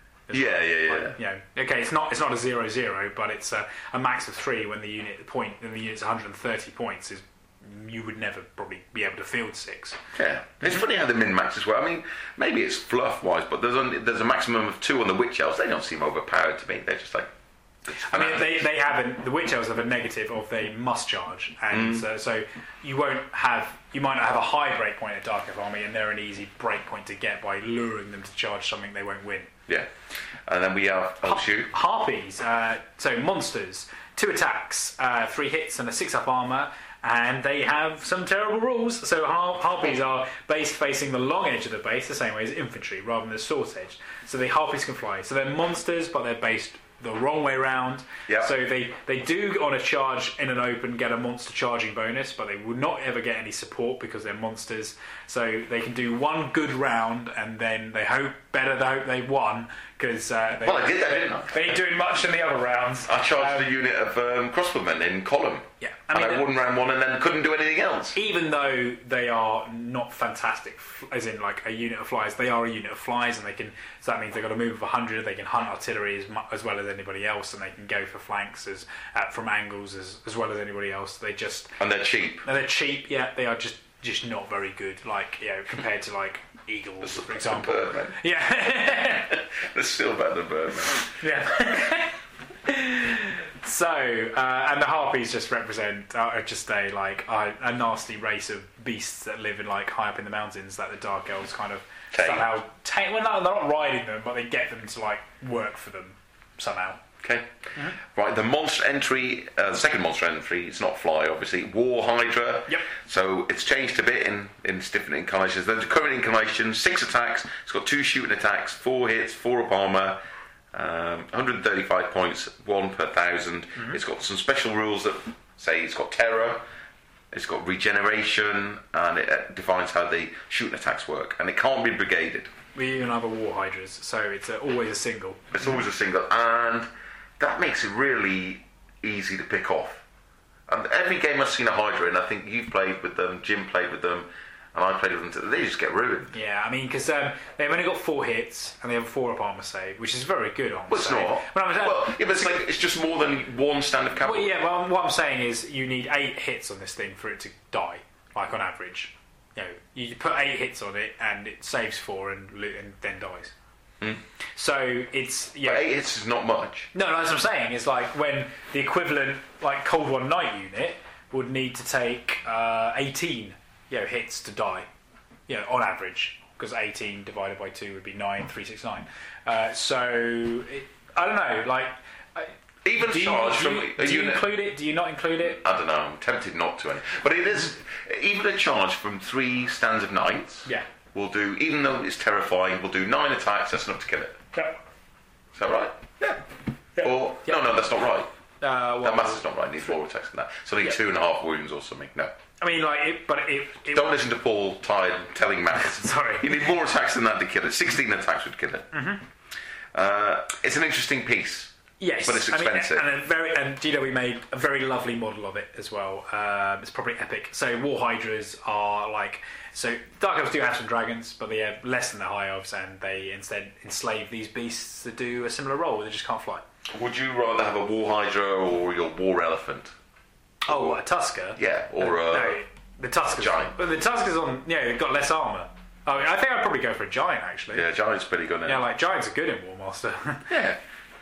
Yeah. Okay, it's not a 0-0, but it's a max of 3 when the unit's 130 points is. You would never probably be able to field 6. Yeah, it's funny how the min-max as well. I mean, maybe it's fluff-wise, but there's a maximum of 2 on the Witch Elves. They don't seem overpowered to me. They're just like... I mean, the Witch Elves have a negative of they must charge, and so you might not have a high break point at Dark Elf Army, and they're an easy break point to get by luring them to charge something they won't win. Yeah, and then we have Harpies. So monsters, 2 attacks, 3 hits, and a 6 up armor. And they have some terrible rules. So Harpies are based facing the long edge of the base, the same way as infantry, rather than the short edge. So the Harpies can fly. So they're monsters, but they're based the wrong way round. Yep. So they do, on a charge in an open, get a monster charging bonus, but they would not ever get any support because they're monsters. So they can do 1 good round, and then they hope they won, because I did that, didn't I? They ain't doing much in the other rounds. I charged a unit of crossbowmen in column. Yeah, I won round 1 and then couldn't do anything else. Even though they are not fantastic, as in a unit of flyers, they are a unit of flies, and so that means they've got to move of 100. They can hunt artillery as well as anybody else, and they can go for flanks from angles as well as anybody else. And they're cheap. And they're cheap. Yeah, they are just not very good. Compared to eagles, for example. Birdmen. Yeah, they're still better than birdmen. Yeah. So, and the Harpies just represent a nasty race of beasts that live high up in the mountains that the Dark Elves kind of somehow take. Well, no, they're not riding them, but they get them to work for them. somehow. Okay. Right, the monster entry, the second monster entry, it's not fly, obviously. War Hydra. Yep. So it's changed a bit in its different incarnations. The current incarnation, 6 attacks. It's got 2 shooting attacks, 4 hits, 4 up armour, 135 points, 1 per 1,000. It's got some special rules that say it's got terror, it's got regeneration, and it defines how the shooting attacks work. And it can't be brigaded. We even have a War Hydras, so it's always a single. It's always a single, and that makes it really easy to pick off. And every game I've seen a Hydra in, I think you've played with them, Jim played with them, and I played with them, they just get ruined. Yeah, I mean, because they've only got 4 hits, and they have a 4 up armour save, which is very good armour save. Well, it's not. But it's just more than one stand of cavalry. Well, yeah, well, what I'm saying is you need 8 hits on this thing for it to die, like on average. You know, you put 8 hits on it, and it saves 4 and then dies. So it's But 8 hits is not much. No, that's what I'm saying. It's like when the equivalent, like Cold One Knight unit, would need to take 18, hits to die, on average, because 18 divided by 2 would be 9, 369. I don't know, like. Even charge from a you unit. Include it? Do you not include it? I don't know. I'm tempted not to. But it is even a charge from 3 stands of knights. Yeah. Will do, even though it's terrifying, will do 9 attacks. That's enough to kill it. Yeah. Is that right? Yeah. Or no, that's not right. That math is not right. It needs more attacks than that. So I need 2.5 wounds or something. No. I mean, Don't listen to Paul Tide telling maths. Sorry. You need more attacks than that to kill it. 16 attacks would kill it. It's an interesting piece. Yes, but it's expensive. And we made a very lovely model of it as well. It's probably epic. So War Hydras are Dark Elves do have some dragons, but they have less than the High Elves, and they instead enslave these beasts that do a similar role. They just can't fly. Would you rather have a War Hydra or your War Elephant? Oh, a Tusker? Yeah, or the Tusker's giant. But the Tusker's on. Yeah, they've got less armour. I think I'd probably go for a giant actually. Yeah, giant's pretty good now. Yeah, like giants are good in War Master. Yeah.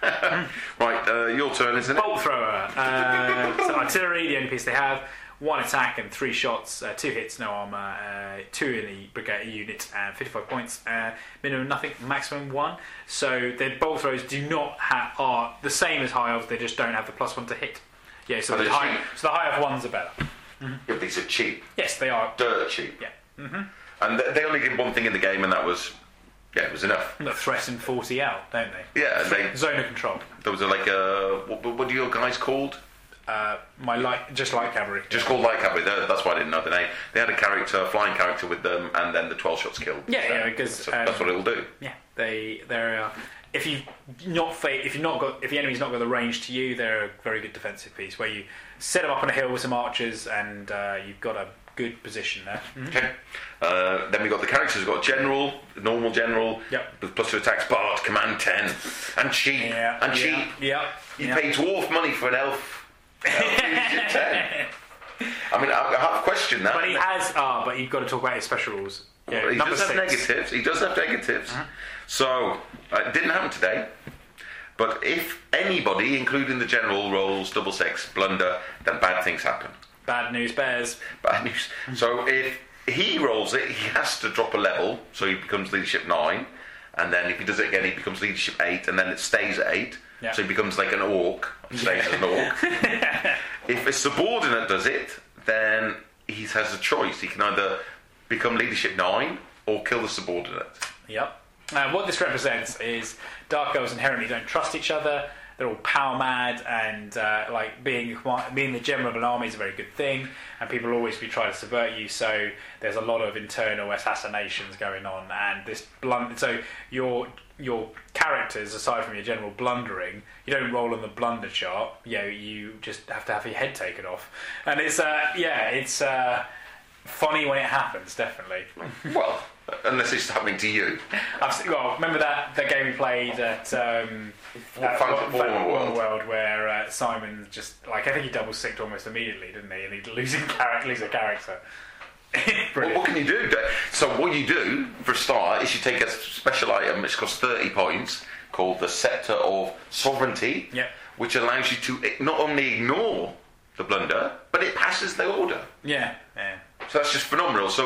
Right, your turn, isn't it? Bolt thrower. So artillery, the only piece they have. 1 attack and 3 shots, 2 hits, no armour, 2 in the brigade unit, and 55 points. Minimum nothing, maximum 1. So the bolt throwers are the same as high elves. They just don't have the +1 to hit. Yeah, so the high elf ones are better. Yeah, but these are cheap. Yes, they are. Dirt cheap. Yeah. And they only did one thing in the game, and that was. Yeah, it was enough. They threaten 40 out, don't they? Yeah, zone of control. There was what are your guys called? Just light cavalry. Just called light cavalry. That's why I didn't know the name. They had a flying character with them, and then the 12 shots killed. Yeah, because that's what it will do. Yeah, they're. If the enemy's not got the range to you, they're a very good defensive piece where you set them up on a hill with some archers, and you've got a good position there. Okay. Then we've got the characters. We've got general, normal general, with +2 attacks, bard, command 10, and cheap. Cheap. Yeah. You pay dwarf money for an elf. 10. I mean, I have questioned that. But he has. But you've got to talk about his special rules. Yeah, he does have negatives. He does have negatives. So it didn't happen today. But if anybody, including the general, rolls 6 blunder, then bad things happen. Bad news bears. Bad news. So if he rolls it, he has to drop a level, so he becomes leadership 9, and then if he does it again, he becomes leadership 8, and then it stays at 8. Yeah. So he becomes like an orc, stays as an orc. If a subordinate does it, then he has a choice. He can either become leadership 9 or kill the subordinate. Yep. What this represents is Dark Elves inherently don't trust each other. They're all power mad, and being the general of an army is a very good thing, and people will always be trying to subvert you. So there's a lot of internal assassinations going on, and this so your characters, aside from your general blundering, you don't roll on the blunder chart. You just have to have your head taken off, and it's funny when it happens, definitely. Well, unless it's happening to you. Remember that game we played at War World where Simon just I think he double sicked almost immediately, didn't he? And he'd lose a character. Well, what can you do? So what you do for a start is you take a special item which costs 30 points called the Scepter of Sovereignty, which allows you to not only ignore the blunder, but it passes the order. Yeah. So that's just phenomenal. So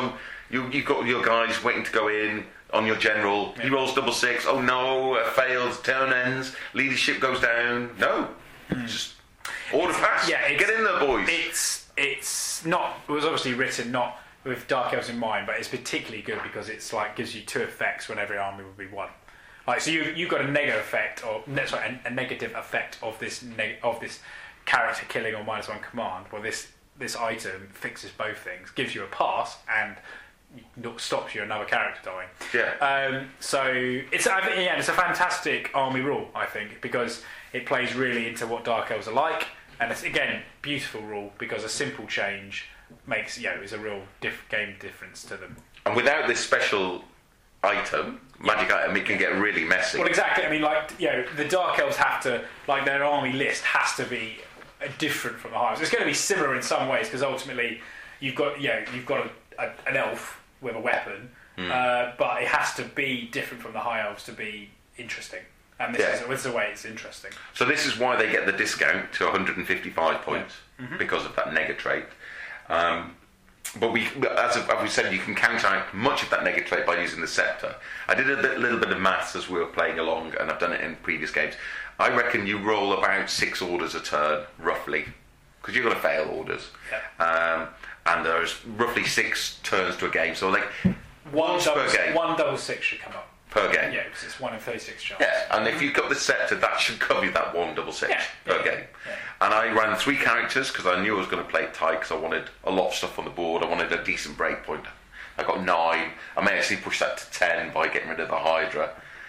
You've got your guys waiting to go in on your general. He rolls double six. Oh no, it fails. Turn ends. Leadership goes down. No, just order pass. Yeah, get in there, boys. It's not. It was obviously written not with Dark Elves in mind, but it's particularly good because it's like gives you 2 effects when every army would be 1. Like so, you've got a negative effect, a negative effect of this character killing or -1 command. Well, this item fixes both things, gives you a pass, and stops you another character dying. Yeah. So it's a fantastic army rule, I think, because it plays really into what Dark Elves are like, and it's again beautiful rule because a simple change makes is a real game difference to them. And without this special item, magic item, it can get really messy. Well, exactly. I mean, the Dark Elves have to, their army list has to be different from the High Elves. It's going to be similar in some ways because ultimately you've got an elf with a weapon, but it has to be different from the High Elves to be interesting. And this is the way it's interesting. So this is why they get the discount to 155 points because of that nega trait. But as we said, you can counteract much of that nega trait by using the scepter. I did a little bit of maths as we were playing along, and I've done it in previous games. I reckon you roll about 6 orders a turn, roughly, because you've got to fail orders. Yeah. And there's roughly 6 turns to a game, so once per game. 1 double 6 should come up. Per game. Yeah, because it's 1 in 36 chance. Yeah, and if you've got the scepter, that should cover you that 1 double 6 per game. Yeah. And I ran 3 characters because I knew I was going to play it tight because I wanted a lot of stuff on the board. I wanted a decent break point. I got 9. I may actually push that to 10 by getting rid of the Hydra.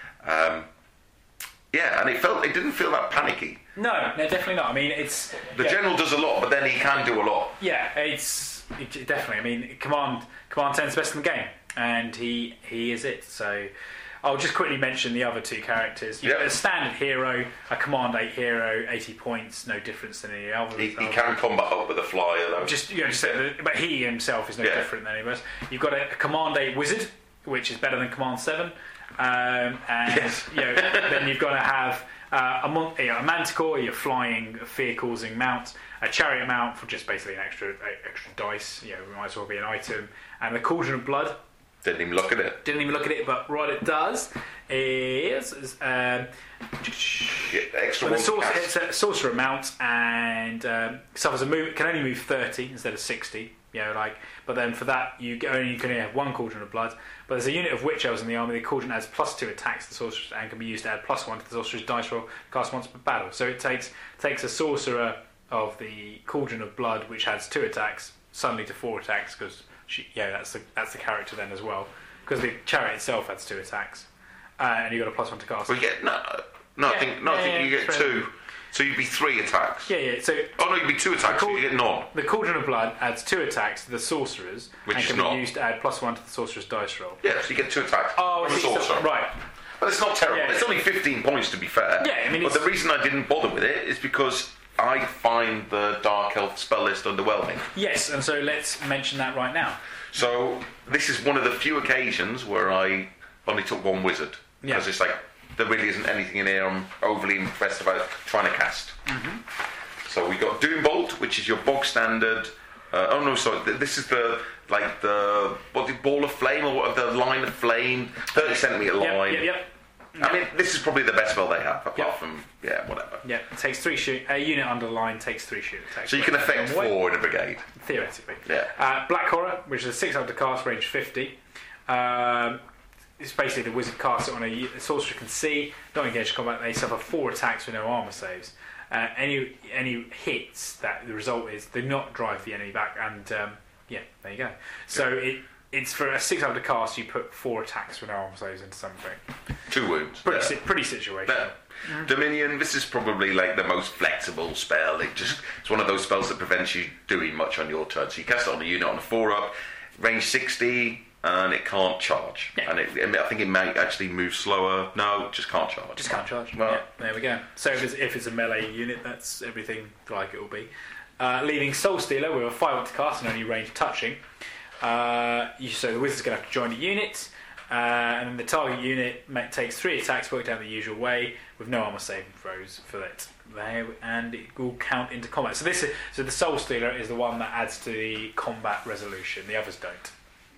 And it didn't feel that panicky. No, definitely not. I mean, the general does a lot, but then he can do a lot. Yeah, definitely. I mean, Command 10 is best in the game, and he is it. So I'll just quickly mention the other 2 characters. You've got a standard hero, a Command 8 hero, 80 points, no difference than any other. He can combat up with a flyer, though. But he himself is no different than any of us. You've got a Command 8 wizard, which is better than Command 7. Then you've got to have a manticore, your flying fear-causing mount, a chariot mount for just basically an extra dice. It might as well be an item, and the Cauldron of Blood. Didn't even look at it. But what it does is extra it's a sorcerer mount and suffers a move. Can only move 30 instead of 60. But then for that you can only have 1 Cauldron of Blood. But there's a unit of Witch Elves in the army. The Cauldron adds +2 attacks to the sorceress and can be used to add +1 to the sorcerer's dice roll cast once per battle. So it takes a sorcerer of the Cauldron of Blood, which has 2 attacks, suddenly to 4 attacks because that's the character then as well. Because the chariot itself adds 2 attacks, and you got a +1 to cast. Well, I think you get 2. So you'd be 3 attacks. Yeah. So you'd be 2 attacks. So you get none. The Cauldron of Blood adds 2 attacks to the sorcerers, which and can be used to add +1 to the sorcerer's dice roll. Yeah, so you get 2 attacks. Oh, the sorcerer. Right. But it's not terrible. Yeah. It's only 15 points to be fair. Yeah, I mean. But the reason I didn't bother with it is because I find the Dark Elf spell list underwhelming. Yes, and so let's mention that right now. So this is one of the few occasions where I only took 1 wizard because it's there really isn't anything in here I'm overly impressed about trying to cast. Mm-hmm. So we got Doombolt, which is your bog standard. This is the ball of flame or the line of flame, 30 centimetre line. Yep. I mean, this is probably the best spell they have, apart from whatever. Yeah, it takes 3 shoot. A unit under the line takes 3 shoot attacks. So you can affect 4 in a brigade. Theoretically. Yeah. Black Horror, which is a 6 up to cast, range 50. It's basically the wizard casts it on a sorcerer can see. Not engaged in combat. They suffer 4 attacks with no armor saves. Any hits that the result is do not drive the enemy back, and there you go. So it's for a 6 up to cast. You put 4 attacks with no armor saves into something. 2 wounds. Pretty situational. Dominion. This is probably the most flexible spell. It's one of those spells that prevents you doing much on your turn. So you cast it on a unit on a 4-up, range 60. And it can't charge. Yeah. And I think it may actually move slower. No, just can't charge. Just can't charge. Well, there we go. So if it's a melee unit, that's everything like it will be. Leaving Soul Stealer with a 5 up to cast and only range touching. So the wizard's going to have to join the unit. And then the target unit takes 3 attacks worked out the usual way with no armor saving throws for it. And it will count into combat. So the Soul Stealer is the one that adds to the combat resolution. The others don't.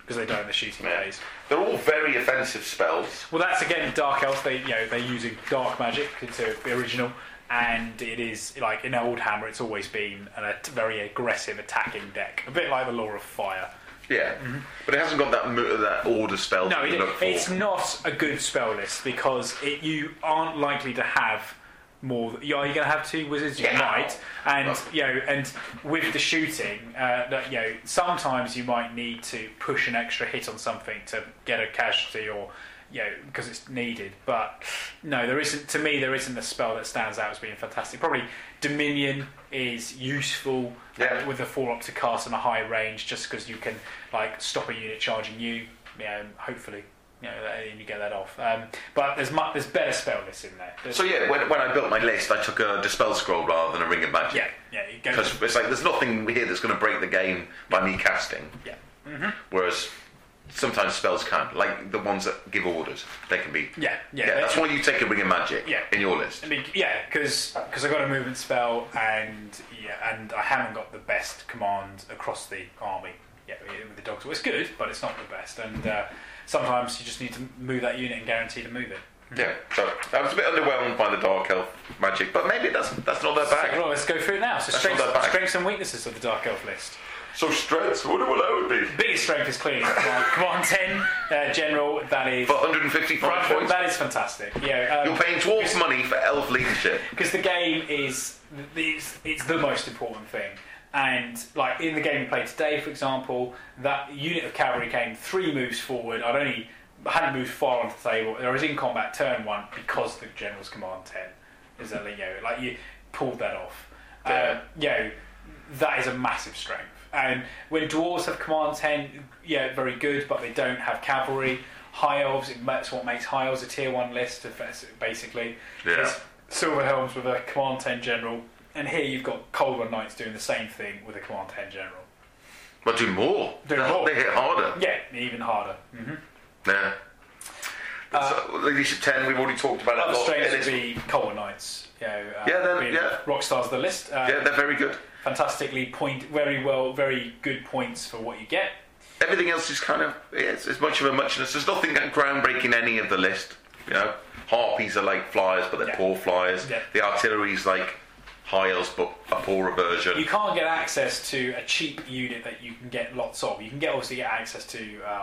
because they die in the shooting phase. They're all very offensive spells. Well, that's again Dark Elves. They're using dark magic into the original, and it is like in Old Hammer. It's always been a very aggressive attacking deck, a bit like the Law of Fire. Yeah, but it hasn't got that order spell. No, that you look for. it's not a good spell list because you aren't likely to have more. You're going to have 2 wizards, you might, and and with the shooting, sometimes you might need to push an extra hit on something to get a casualty or. Because it's needed, but no, there isn't. To me, there isn't a spell that stands out as being fantastic. Probably Dominion is useful with a 4-up to cast on a high range, just because you can stop a unit charging you. Hopefully, and you get that off. But there's better spell lists in there. When I built my list, I took a Dispel Scroll rather than a Ring of Magic. Because it's like there's nothing here that's going to break the game by me casting. Yeah. Whereas. Sometimes spells can, like the ones that give orders. They can be. That's why you take a Ring of Magic in your list. Because I got a movement spell and I haven't got the best command across the army. With the dogs, well, it's good, but it's not the best. And sometimes you just need to move that unit and guarantee to move it. Yeah, so I was a bit underwhelmed by the Dark Elf magic, but maybe that's not their bag. Well, let's go through it now. So strengths and weaknesses of the Dark Elf list. So strengths, what that would be? Biggest strength is clearly Command 10 General. That is for 155 points. That is fantastic. You're paying dwarf money for elf leadership because the game is it's the most important thing. And like in the game we played today, for example, that unit of cavalry came 3 moves forward. I hadn't moved far onto the table. I was in combat turn 1 because the General's Command 10 is that you pulled that off. That is a massive strength. And when dwarves have Command 10, very good, but they don't have cavalry. High elves, that's what makes high elves a tier 1 list, basically. It's Silver Helms with a Command 10 general, and here you've got Cold War Knights doing the same thing with a Command 10 general. But do more. They hit harder. Yeah, even harder. Yeah. So, leadership 10, we've already talked about it. Other strengths would be Cold War Knights. Rockstars the list. They're very good. Fantastically very good points for what you get. Everything else is kind of it's much of a muchness. There's nothing groundbreaking in any of the list. Harpies are like flyers, but they're poor flyers. The artillery's like high elves, but a poorer version. You can't get access to a cheap unit that you can get lots of. You can obviously get access to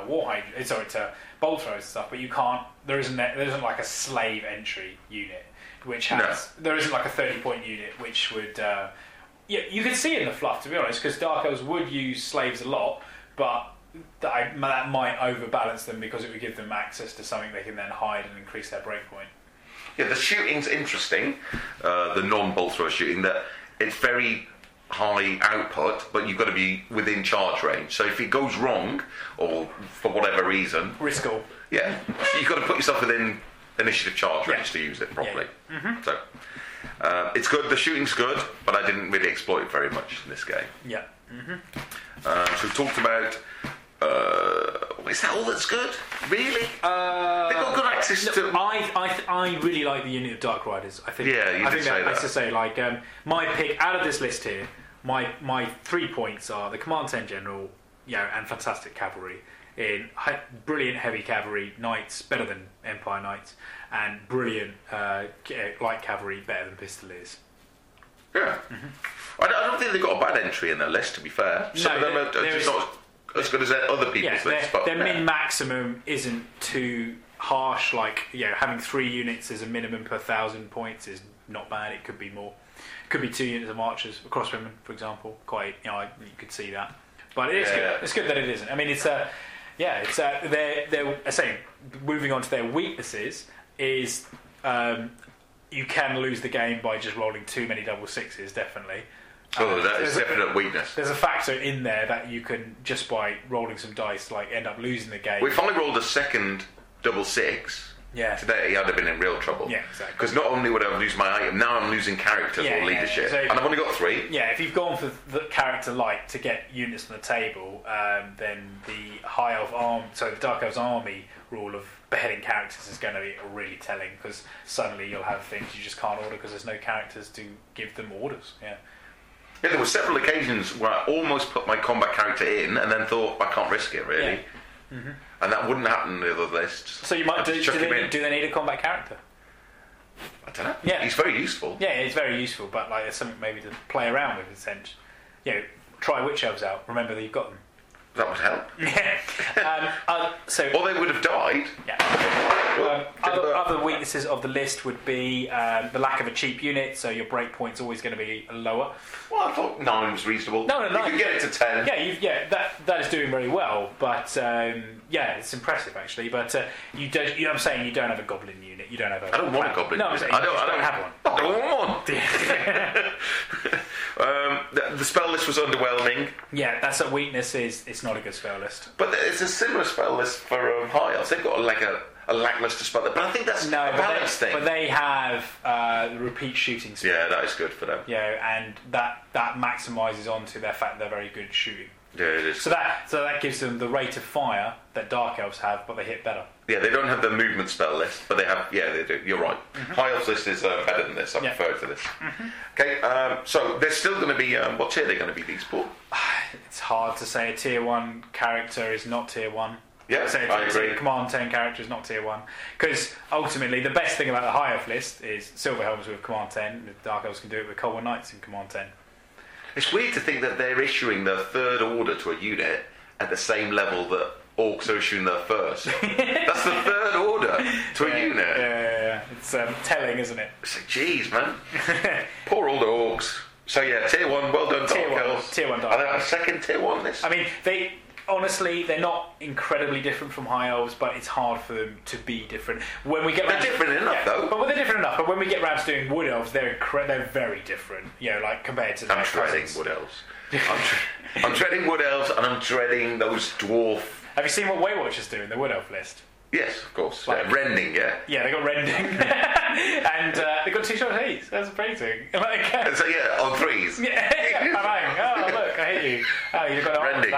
to bolt throwers and stuff, but you can't. There isn't like a slave entry unit which has. No. There isn't like a 30-point unit which would. You can see it in the fluff, to be honest, because Dark Elves would use slaves a lot, but that might overbalance them because it would give them access to something they can then hide and increase their breakpoint. Yeah, the shooting's interesting, the non-bolt thrower shooting, that it's very high output, but you've got to be within charge range. So if it goes wrong, or for whatever reason... Risk all. Yeah, you've got to put yourself within initiative charge range to use it properly. Yeah. So... it's good, the shooting's good, but I didn't really exploit it very much in this game. Yeah. So we talked about... is that all that's good? Really? They've got good access to... I really like the unit of Dark Riders. I think. Yeah, you did say that. That's to say, my pick out of this list here, my 3 points are the Command 10 General, and fantastic cavalry. In brilliant heavy cavalry knights, better than Empire Knights, and brilliant light cavalry, better than Pistoliers. Yeah. I don't think they've got a bad entry in their list, to be fair. Some of them are just not as good as other people's lists. Their min-maximum isn't too harsh, having 3 units as a minimum per 1,000 points is not bad. It could be more. It could be 2 units of archers, crossbowmen, for example. You could see that. But it is good. It's good that it isn't. I mean, they're saying, moving on to their weaknesses, is you can lose the game by just rolling too many double sixes, definitely. That is definite weakness. There's a factor in there that you can, just by rolling some dice, end up losing the game. If I rolled a second double six today, I'd have been in real trouble. Yeah, exactly. Because not only would I lose my item, now I'm losing characters or leadership. So and I've only got 3. Yeah, if you've gone for the character light to get units on the table, then the High Elf the Dark Elf's army rule of beheading characters is going to be really telling, because suddenly you'll have things you just can't order because there's no characters to give them orders. Yeah, there were several occasions where I almost put my combat character in and then thought, I can't risk it, really. and that wouldn't happen in the other lists. So you might I'd just chuck him in. do they need a combat character? I don't know. Yeah. He's very useful. Yeah, it's very useful, but like there's something maybe to play around with. Essentially, try witch elves out. Remember that you've got them. That would help. Yeah. So. Or they would have died. Yeah. Other weaknesses of the list would be the lack of a cheap unit, so your breakpoint's always going to be lower. Well, I thought 9 was reasonable. No, you can get it to 10. Yeah, that is doing very well, but it's impressive actually. But you don't. I'm saying you don't have a goblin unit. You don't have a. I don't want a goblin. No, I'm saying I don't have one. I don't want one. The spell list was underwhelming. Yeah, that's a weakness. It's not a good spell list. But it's a similar spell list for High Elves. They've got like a lackluster spell list. But I think that's a balance thing. But they have the repeat shooting spell. Yeah, that is good for them. Yeah, and that maximises onto their fact they're very good shooting. Yeah, it is. So that gives them the rate of fire that Dark Elves have, but they hit better. Yeah, they don't have the movement spell list, but they have. Yeah, they do. You're right. High Elves list is better than this. I prefer it to this. Okay, so there's still going to be. What tier are they going to be? These four? It's hard to say a tier 1 character is not tier 1. Yeah, I agree. A Command 10 character is not tier 1. Because ultimately, the best thing about the High Elf list is Silver Helms with Command 10. The Dark Elves can do it with Colwyn Knights in Command 10. It's weird to think that they're issuing their third order to a unit at the same level that Orcs are issuing their first. That's the third order to a unit. Yeah. It's telling, isn't it? It's like, geez, man. Poor old Orcs. So yeah, tier 1, well done, Dark Elves. Tier 1 Dark Are they on Elves. second tier 1 list? I mean, honestly, they're not incredibly different from High Elves, but it's hard for them to be different. When we get they're different enough, though. But they're different enough. But when we get round to doing Wood Elves, they're very different. Like compared to. I'm dreading Wood Elves. I'm dreading Wood Elves, and I'm dreading those dwarf. Have you seen what Weight Watchers do in the Wood Elf list? Yes, of course. Rending, yeah. Yeah, they got rending, and they got 2 shot hits. That's amazing. So yeah, on 3s. Yeah, bang. Oh look, I hit you. Oh, you've got rending,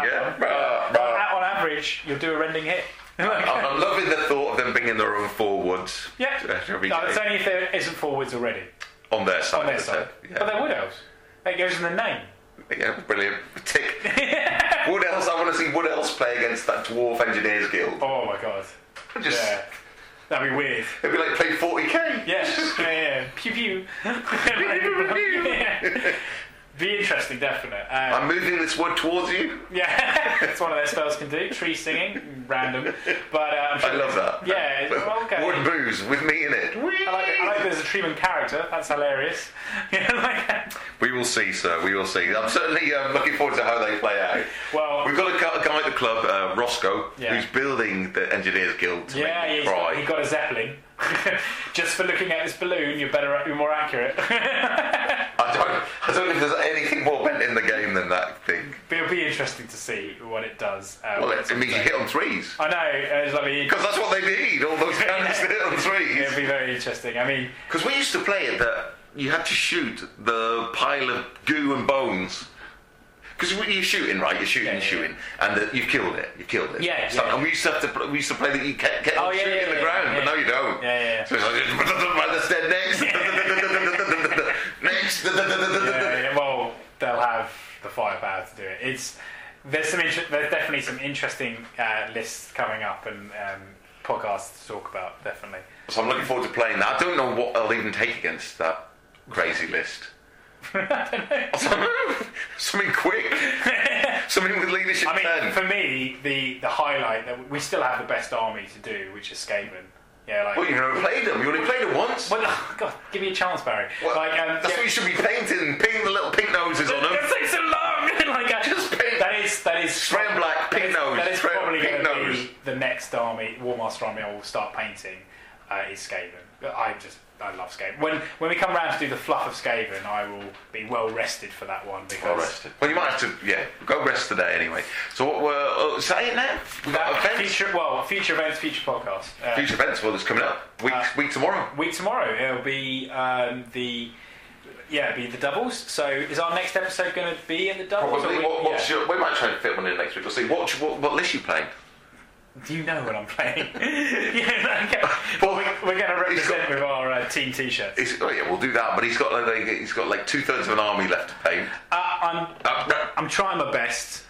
yeah. On average, you'll do a rending hit. I'm loving the thought of them bringing their own forwards. Yeah. It's only if there isn't forwards already. On their side. On their side. Yeah. But they're Wood Elves. It goes in the name. Yeah, brilliant. Tick. Wood Elves. I want to see Wood Elves play against that Dwarf Engineers Guild. Oh my god. Yeah. That'd be weird. It'd be like playing 40k. Yeah. Pew pew. Be interesting, definitely. I'm moving this wood towards you. Yeah, that's one of their spells can do. Tree singing, random. But I love that. Yeah, okay. Wood booze with me in it. I like there's a Treeman character. That's hilarious. We will see, sir. We will see. I'm certainly looking forward to how they play out. Well, we've got a guy at the club, Roscoe, who's building the Engineers Guild to make me cry. He got a Zeppelin. Just for looking at this balloon, you're more accurate. I don't think there's anything more bent in the game than that thing. But it'll be interesting to see what it does. Well, it means you hit on 3s. I know, because that's what they need. All those cannons hit on 3s. It'll be very interesting. I mean, because we used to play it that you had to shoot the pile of goo and bones. Because you're shooting, right? You're shooting, and you've killed it. Yeah. And we used to play that you kept shooting in the ground, but no, you don't. Yeah. So it's like, next. Next. Well, they'll have the firepower to do it. There's definitely some interesting lists coming up and podcasts to talk about. Definitely. So I'm looking forward to playing that. I don't know what I'll even take against that crazy list. I don't know. Something quick. Something with leadership 10. For me, the highlight that we still have the best army to do, which is Skaven. Yeah, well, you never played them. You only played it once. Well, God, give me a chance, Barry. Well, that's what you should be painting the little pink noses on them. It takes so long. Just paint. That is spray and black, pink nose. That is probably going to be the next army, Warmaster army I will start painting. Is Skaven. I love Skaven. When we come round to do the fluff of Skaven, I will be well rested for that one. Well rested. Well, you might have to, go rest today anyway. So what we're say it now? We've got events. Future events, future podcast. Future events. Well, it's coming up. Week tomorrow. Week tomorrow. It'll be it'll be the doubles. So is our next episode going to be in the doubles? Probably. We might try and fit one in next week. We'll see. What list are you playing? Do you know what I'm playing? Well, we're going to represent with our team T-shirts. We'll do that. But he's got like 2/3 of an army left to paint. I'm trying my best.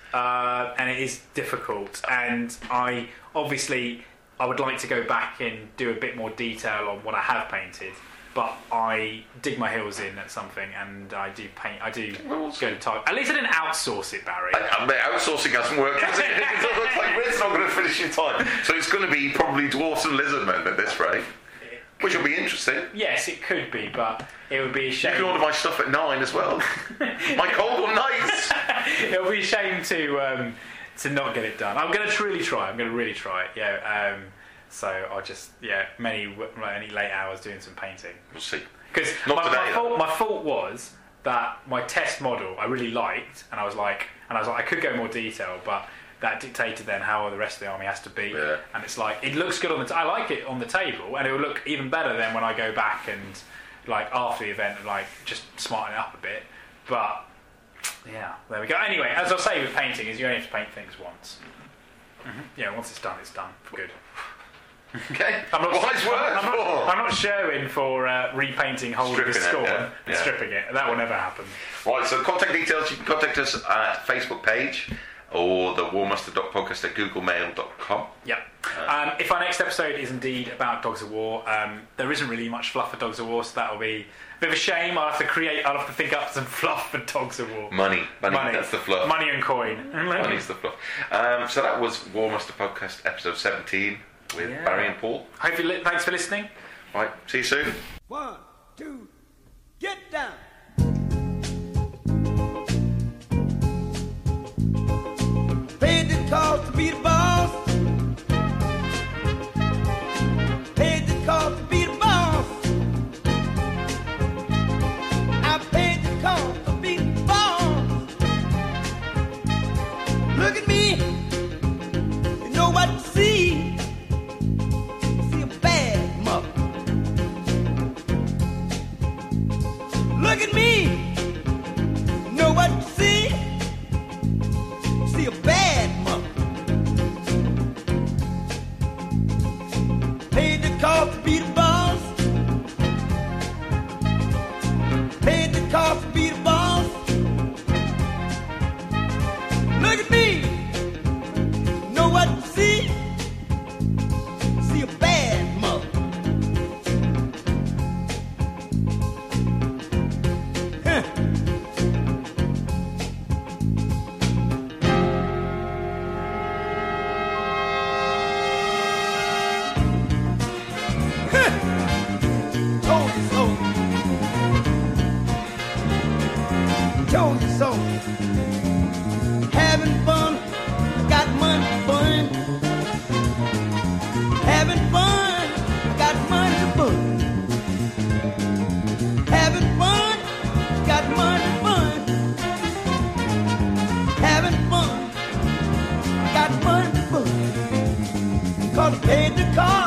and it is difficult. And I would like to go back and do a bit more detail on what I have painted. But I dig my heels in at something, and I do paint. I do go to type. At least I didn't outsource it, Barry. Outsourcing hasn't worked. It looks like Red's not going to finish your time. So it's going to be probably dwarfs and lizardmen at this rate, which will be interesting. Yes, it could be, but it would be a shame. You can order my stuff at 9 as well. My cold one nights. It would be a shame to not get it done. I'm going to really try. I'm going to really try it. Yeah. So I'll just many late hours doing some painting. We'll see. Because my fault was that my test model I really liked, and I was like I could go more detail, but that dictated then how the rest of the army has to be. Yeah. And it's like it looks good on the. I like it on the table, and it will look even better then when I go back and like after the event and like just smarten it up a bit. But yeah, there we go. Anyway, as I say with painting, is you only have to paint things once. Mm-hmm. Yeah, once it's done for good. Okay. I'm not Wise showing for repainting whole of the score and stripping it. That will never happen. Right, so contact details, you can contact us at Facebook page or the warmaster.podcast@googlemail.com. Yep. If our next episode is indeed about Dogs of War, there isn't really much fluff for Dogs of War, so that'll be a bit of a shame. I'll have to think up some fluff for Dogs of War. Money, that's the fluff. Money and coin. Money's the fluff. So that was Warmaster Podcast episode 17 with Barry and Paul. Thanks for listening. Right, see you soon. 1, 2, get down. Paid the cost to be the boss. Paid the cost to be the boss. I paid the cost to be the boss. Look at me. You know what to see. See a bad mother. Look at me. You know what to see. See a bad mother. Paid the cost to be the boss. Paid the cost to be the boss. Look at me. Know what to see? See a bad mother. Huh. Told you so. Told you so. Having fun, got money to burn. Having fun, got money to burn. Having fun, got money to burn. Having fun, got money to burn. 'Cause I paid the cost.